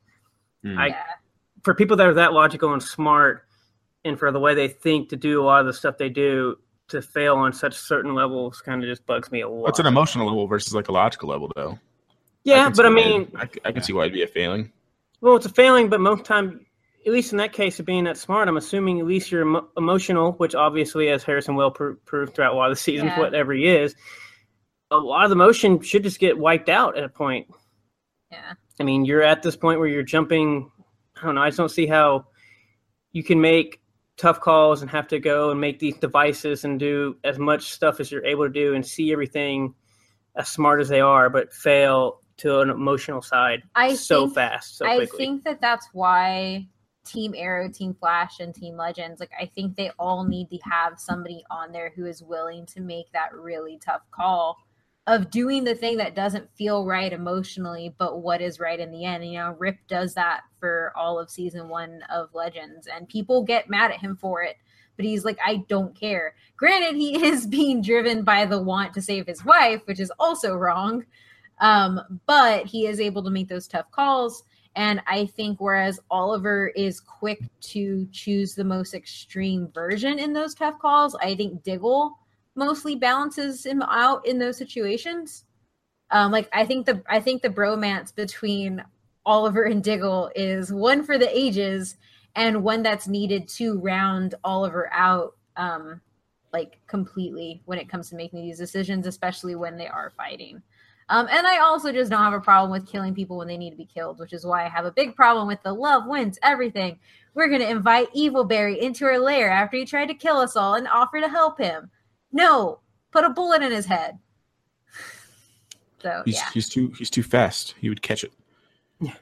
for people that are that logical and smart, and for the way they think to do a lot of the stuff they do, to fail on such certain levels kind of just bugs me a lot. What's an emotional level versus like a logical level, though? Yeah, but I can see why it'd be a failing. Well, it's a failing, but most time, at least in that case of being that smart, I'm assuming at least you're emotional, which obviously, as Harrison Will proved throughout a lot of the seasons, whatever he is, a lot of the emotion should just get wiped out at a point. Yeah. You're at this point where you're jumping. I don't know. I just don't see how you can make tough calls and have to go and make these devices and do as much stuff as you're able to do and see everything as smart as they are, but fail to an emotional side so quickly. I think that's why Team Arrow, Team Flash, and Team Legends, like, I think they all need to have somebody on there who is willing to make that really tough call of doing the thing that doesn't feel right emotionally, but what is right in the end. Rip does that for all of season 1 of Legends, and people get mad at him for it, but he's like, I don't care. Granted, he is being driven by the want to save his wife, which is also wrong, but he is able to make those tough calls. And I think whereas Oliver is quick to choose the most extreme version in those tough calls, I think Diggle mostly balances him out in those situations. I think the bromance between Oliver and Diggle is one for the ages and one that's needed to round Oliver out completely when it comes to making these decisions, especially when they are fighting. And I also just don't have a problem with killing people when they need to be killed, which is why I have a big problem with the love wins everything. We're going to invite Evil Barry into our lair after he tried to kill us all and offer to help him. No, put a bullet in his head. So he's too fast. He would catch it. Yeah.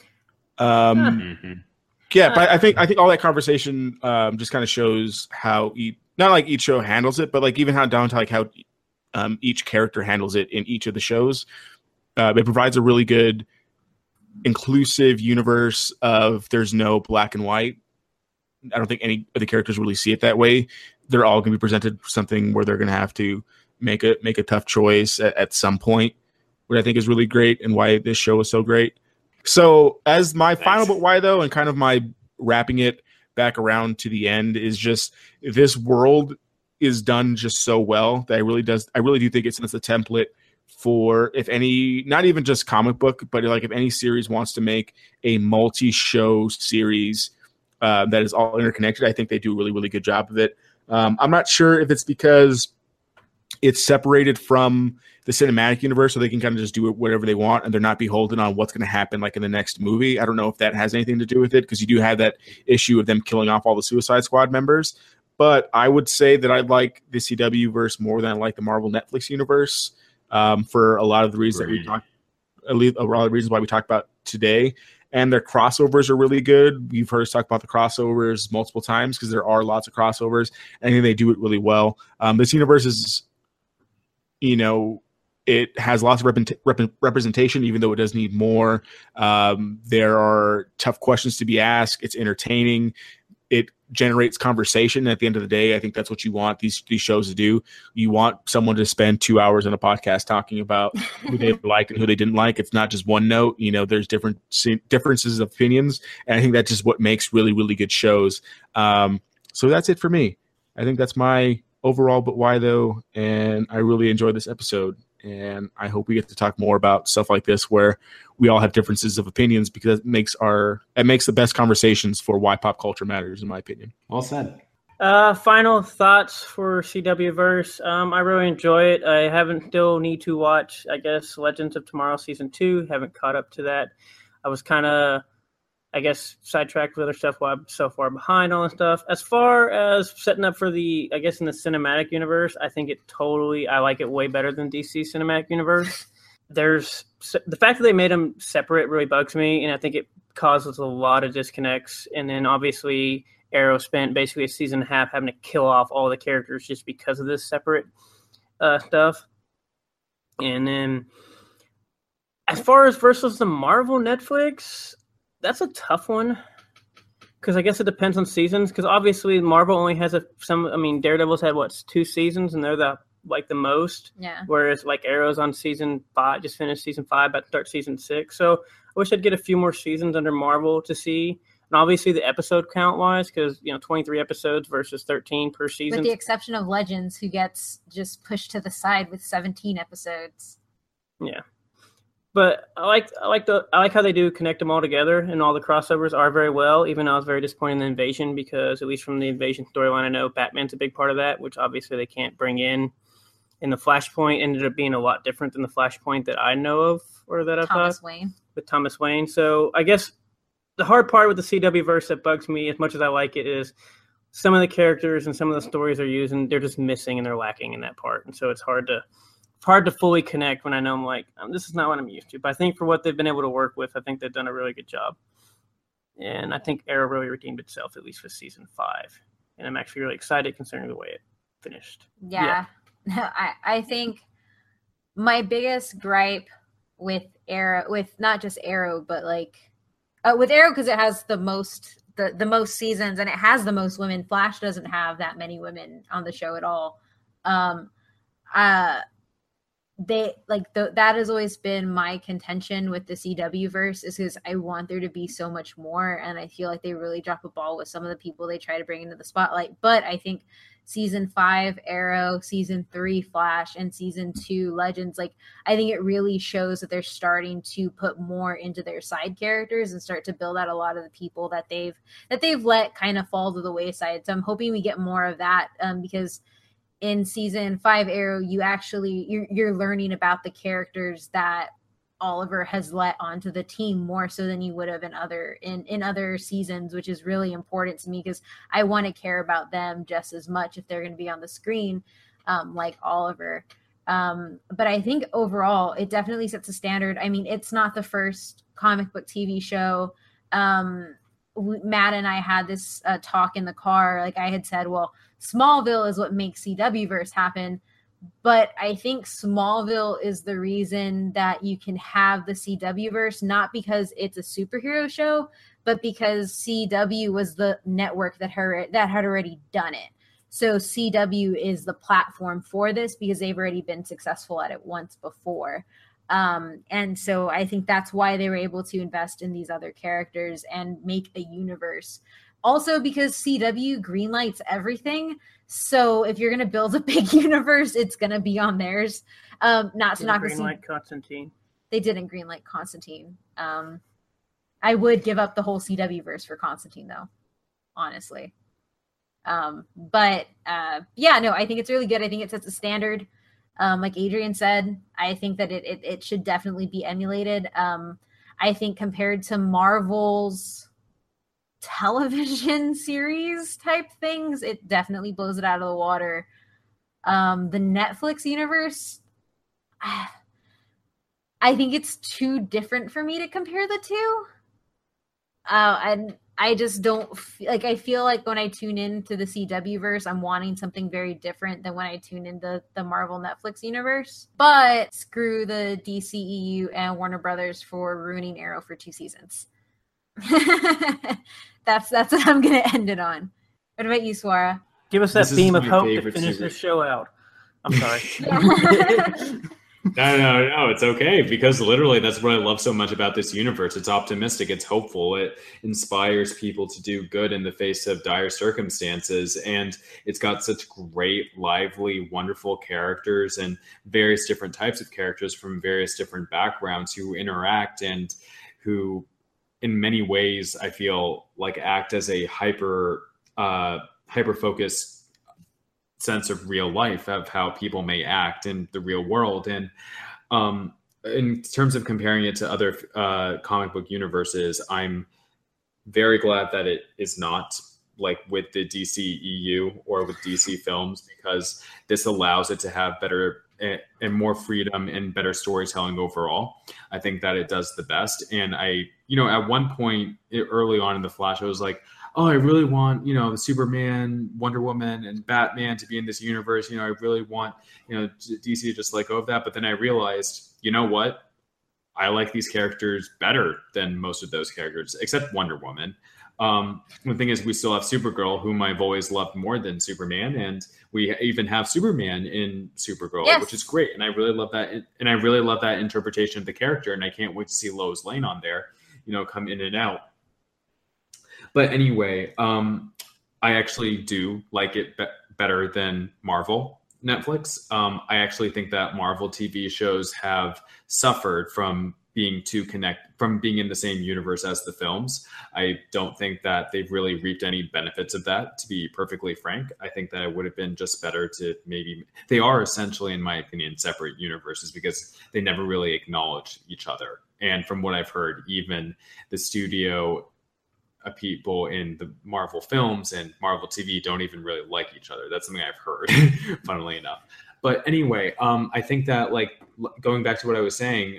Yeah, but I think all that conversation just kind of shows how not like each show handles it, but like even down to like how each character handles it in each of the shows. It provides a really good inclusive universe of there's no black and white. I don't think any of the characters really see it that way. They're all going to be presented something where they're going to have to make a tough choice at some point, which I think is really great and why this show is so great. So as my final but why though, and kind of my wrapping it back around to the end, is just this world is done just so well that I really do think it's a template for, if any, not even just comic book, but like if any series wants to make a multi-show series that is all interconnected, I think they do a really, really good job of it. I'm not sure if it's because it's separated from the cinematic universe, so they can kind of just do it whatever they want, and they're not beholden on what's going to happen like in the next movie. I don't know if that has anything to do with it, because you do have that issue of them killing off all the Suicide Squad members. but I would say that I like the CW verse more than I like the Marvel Netflix universe, for a lot of the reasons that we talked, a lot of the reasons why we talked about today. And their crossovers are really good. You've heard us talk about the crossovers multiple times because there are lots of crossovers. I think they do it really well. This universe is, it has lots of representation, even though it does need more. There are tough questions to be asked. It's entertaining. It generates conversation. At the end of the day, I think that's what you want these shows to do. You want someone to spend 2 hours on a podcast talking about who they liked and who they didn't like. It's not just one note. There's differences of opinions, and I think that's just what makes really, really good shows. So that's it for me. I think that's my overall But Why Though, and I really enjoyed this episode. And I hope we get to talk more about stuff like this where we all have differences of opinions, because it makes the best conversations for why pop culture matters, in my opinion. Well said. Final thoughts for CW Verse. I really enjoy it. I still need to watch, I guess, Legends of Tomorrow Season 2. Haven't caught up to that. I was kind of, sidetracked with other stuff while I'm so far behind on stuff. As far as setting up for in the cinematic universe, I think I like it way better than DC Cinematic Universe. There's the fact that they made them separate really bugs me, and I think it causes a lot of disconnects. And then obviously Arrow spent basically a season and a half having to kill off all the characters just because of this separate stuff. And then as far as versus the Marvel Netflix, that's a tough one, because I guess it depends on seasons. Because obviously Marvel only has Daredevil's had 2 seasons, and they're the most. Yeah. Whereas Arrow's on season 5, just finished season 5, about to start season 6. So I wish I'd get a few more seasons under Marvel to see. And obviously the episode count wise, because 23 episodes versus 13 per season. With the exception of Legends, who gets just pushed to the side with 17 episodes. Yeah. But I like how they do connect them all together, and all the crossovers are very well, even though I was very disappointed in the Invasion, because at least from the Invasion storyline, I know Batman's a big part of that, which obviously they can't bring in. And the Flashpoint ended up being a lot different than the Flashpoint that I know of, or that I thought. With Thomas Wayne. So I guess the hard part with the CW verse that bugs me as much as I like it is some of the characters and some of the stories they're using, they're just missing and they're lacking in that part. And so it's hard to fully connect when I know I'm this is not what I'm used to. But I think for what they've been able to work with, I think they've done a really good job. And I think Arrow really redeemed itself, at least for season 5. And I'm actually really excited considering the way it finished. Yeah. I think my biggest gripe with Arrow, with not just Arrow, but with Arrow, because it has the most seasons and it has the most women. Flash doesn't have that many women on the show at all. That has always been my contention with the CW verse, is because I want there to be so much more, and I feel like they really drop a ball with some of the people they try to bring into the spotlight. But I think season 5 Arrow, season 3 Flash, and season 2 Legends, I think it really shows that they're starting to put more into their side characters and start to build out a lot of the people that they've let kind of fall to the wayside. So I'm hoping we get more of that, because in season 5 Arrow, you're learning about the characters that Oliver has let onto the team more so than you would have in other seasons, which is really important to me, because I want to care about them just as much if they're going to be on the screen, like Oliver. But I think overall, it definitely sets a standard. I mean, it's not the first comic book TV show. Matt and I had this talk in the car. I had said, well, Smallville is what makes CWverse happen. But I think Smallville is the reason that you can have the CWverse, not because it's a superhero show, but because CW was the network that had already done it. So CW is the platform for this because they've already been successful at it once before. And so I think that's why they were able to invest in these other characters and make a universe. Also because CW greenlights everything. So if you're going to build a big universe, it's going to be on theirs. Not to knock greenlight Constantine. They didn't greenlight Constantine. I would give up the whole CW verse for Constantine, though, honestly. I think it's really good. I think it sets a standard. Like Adrian said, I think that it should definitely be emulated. I think compared to Marvel's television series type things, it definitely blows it out of the water. The Netflix universe, I think it's too different for me to compare the two. And I just don't like, I feel like when I tune into the CW verse, I'm wanting something very different than when I tune into the Marvel Netflix universe. But screw the DCEU and Warner Brothers for ruining Arrow for 2 seasons. That's what I'm going to end it on. What about you, Swara? Give us that beam of hope to finish this show out. I'm sorry. No, it's okay, because literally that's what I love so much about this universe. It's optimistic, it's hopeful, it inspires people to do good in the face of dire circumstances, and it's got such great, lively, wonderful characters and various different types of characters from various different backgrounds who interact and who, in many ways, I feel like act as a hyper-focused sense of real life, of how people may act in the real world. And in terms of comparing it to other comic book universes, I'm very glad that it is not like with the DCEU or with DC films, because this allows it to have better and more freedom and better storytelling overall. I think that it does the best. And at one point early on in The Flash, I was like, oh, I really want, the Superman, Wonder Woman, and Batman to be in this universe. I really want, DC to just let go of that. But then I realized, you know what? I like these characters better than most of those characters, except Wonder Woman. The thing is, we still have Supergirl, whom I've always loved more than Superman. And we even have Superman in Supergirl, yes, which is great. And I really love that. And I really love that interpretation of the character. And I can't wait to see Lois Lane on there, come in and out. But anyway, I actually do like it better than Marvel Netflix. I actually think that Marvel TV shows have suffered from being in the same universe as the films. I don't think that they've really reaped any benefits of that, to be perfectly frank. I think that it would have been just better to they are essentially, in my opinion, separate universes, because they never really acknowledge each other. And from what I've heard, even the studio people in the Marvel films and Marvel TV don't even really like each other. That's something I've heard, funnily enough. But anyway, I think that, like, going back to what I was saying,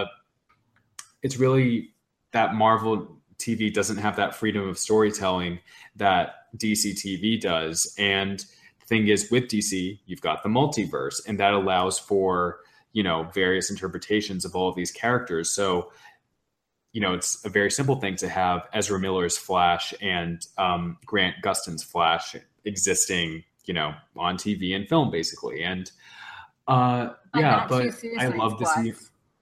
it's really that Marvel TV doesn't have that freedom of storytelling that DC TV does. And the thing is, with DC, you've got the multiverse, and that allows for, various interpretations of all of these characters. So, it's a very simple thing to have Ezra Miller's Flash and Grant Gustin's Flash existing, on TV and film, basically. And but I love this new.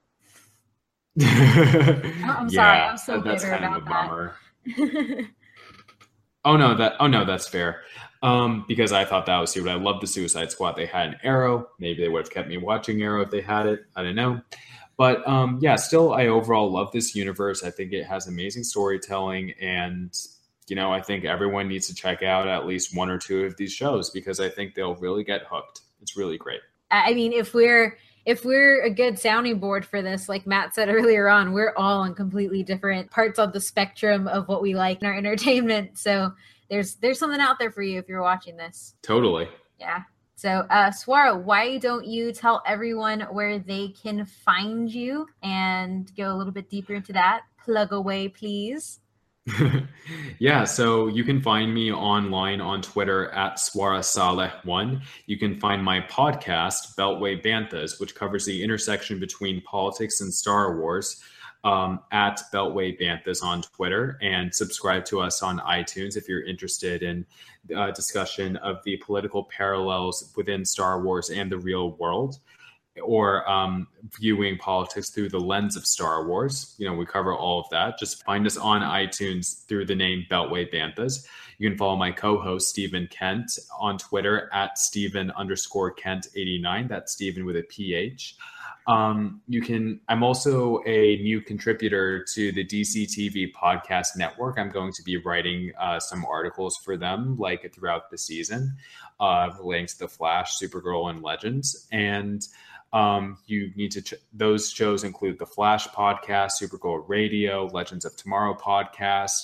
I'm sorry, I'm so bitter about that. That's kind of a bummer. Oh no, that's fair. Because I thought that was stupid. I love the Suicide Squad. They had an Arrow. Maybe they would have kept me watching Arrow if they had it. I don't know. But still, I overall love this universe. I think it has amazing storytelling, and I think everyone needs to check out at least one or two of these shows, because I think they'll really get hooked. It's really great. I mean, if we're a good sounding board for this, like Matt said earlier on, we're all on completely different parts of the spectrum of what we like in our entertainment. So there's something out there for you if you're watching this. Totally. Yeah. So, Swara, why don't you tell everyone where they can find you and go a little bit deeper into that? Plug away, please. Yeah, so you can find me online on Twitter at SwaraSaleh1. You can find my podcast, Beltway Banthas, which covers the intersection between politics and Star Wars, at Beltway Banthas on Twitter, and subscribe to us on iTunes if you're interested in discussion of the political parallels within Star Wars and the real world, or viewing politics through the lens of Star Wars. We cover all of that. Just find us on iTunes through the name Beltway Banthas. You can follow my co-host, Stephen Kent, on Twitter at Stephen_Kent89. That's Stephen with a PH. I'm also a new contributor to the DC TV podcast network. I'm going to be writing some articles for them, like throughout the season, relating to The Flash, Supergirl, and Legends. And you need to those shows include The Flash podcast, Supergirl Radio, Legends of Tomorrow podcast,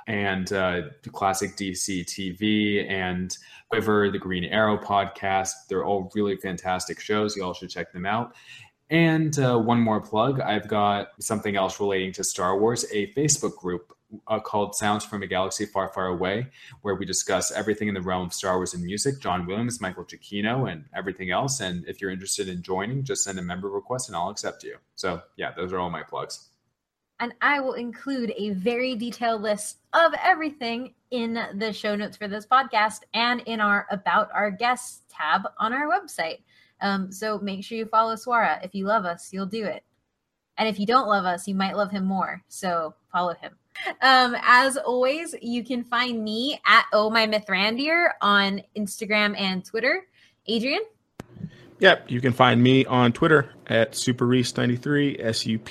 and Classic DC TV and Quiver, the Green Arrow podcast. They're all really fantastic shows. You all should check them out. And one more plug, I've got something else relating to Star Wars, a Facebook group called Sounds from a Galaxy Far, Far Away, where we discuss everything in the realm of Star Wars and music, John Williams, Michael Giacchino, and everything else. And if you're interested in joining, just send a member request and I'll accept you. So yeah, those are all my plugs. And I will include a very detailed list of everything in the show notes for this podcast and in our About Our Guests tab on our website. So make sure you follow Swara. If you love us, you'll do it. And if you don't love us, you might love him more. So follow him. As always, you can find me at Oh My Mythrandir on Instagram and Twitter. Adrian? Yep, you can find me on Twitter at SuperRuiz93,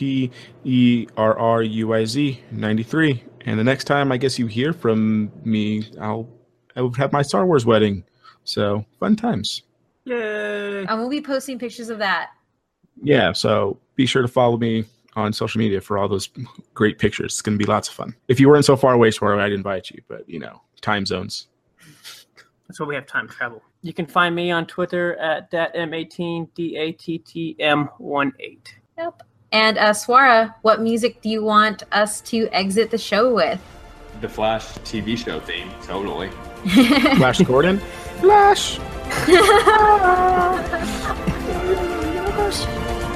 SuperRuiz 93. And the next time I guess you hear from me, I'll have my Star Wars wedding. So fun times. Yay! And we'll be posting pictures of that. Yeah, so be sure to follow me on social media for all those great pictures. It's going to be lots of fun. If you weren't so far away, Swara, I'd invite you, but time zones. That's why we have time travel. You can find me on Twitter at datm18, DATTM18. Yep. And Swara, what music do you want us to exit the show with? The Flash TV show theme, totally. Flash Gordon? Flash!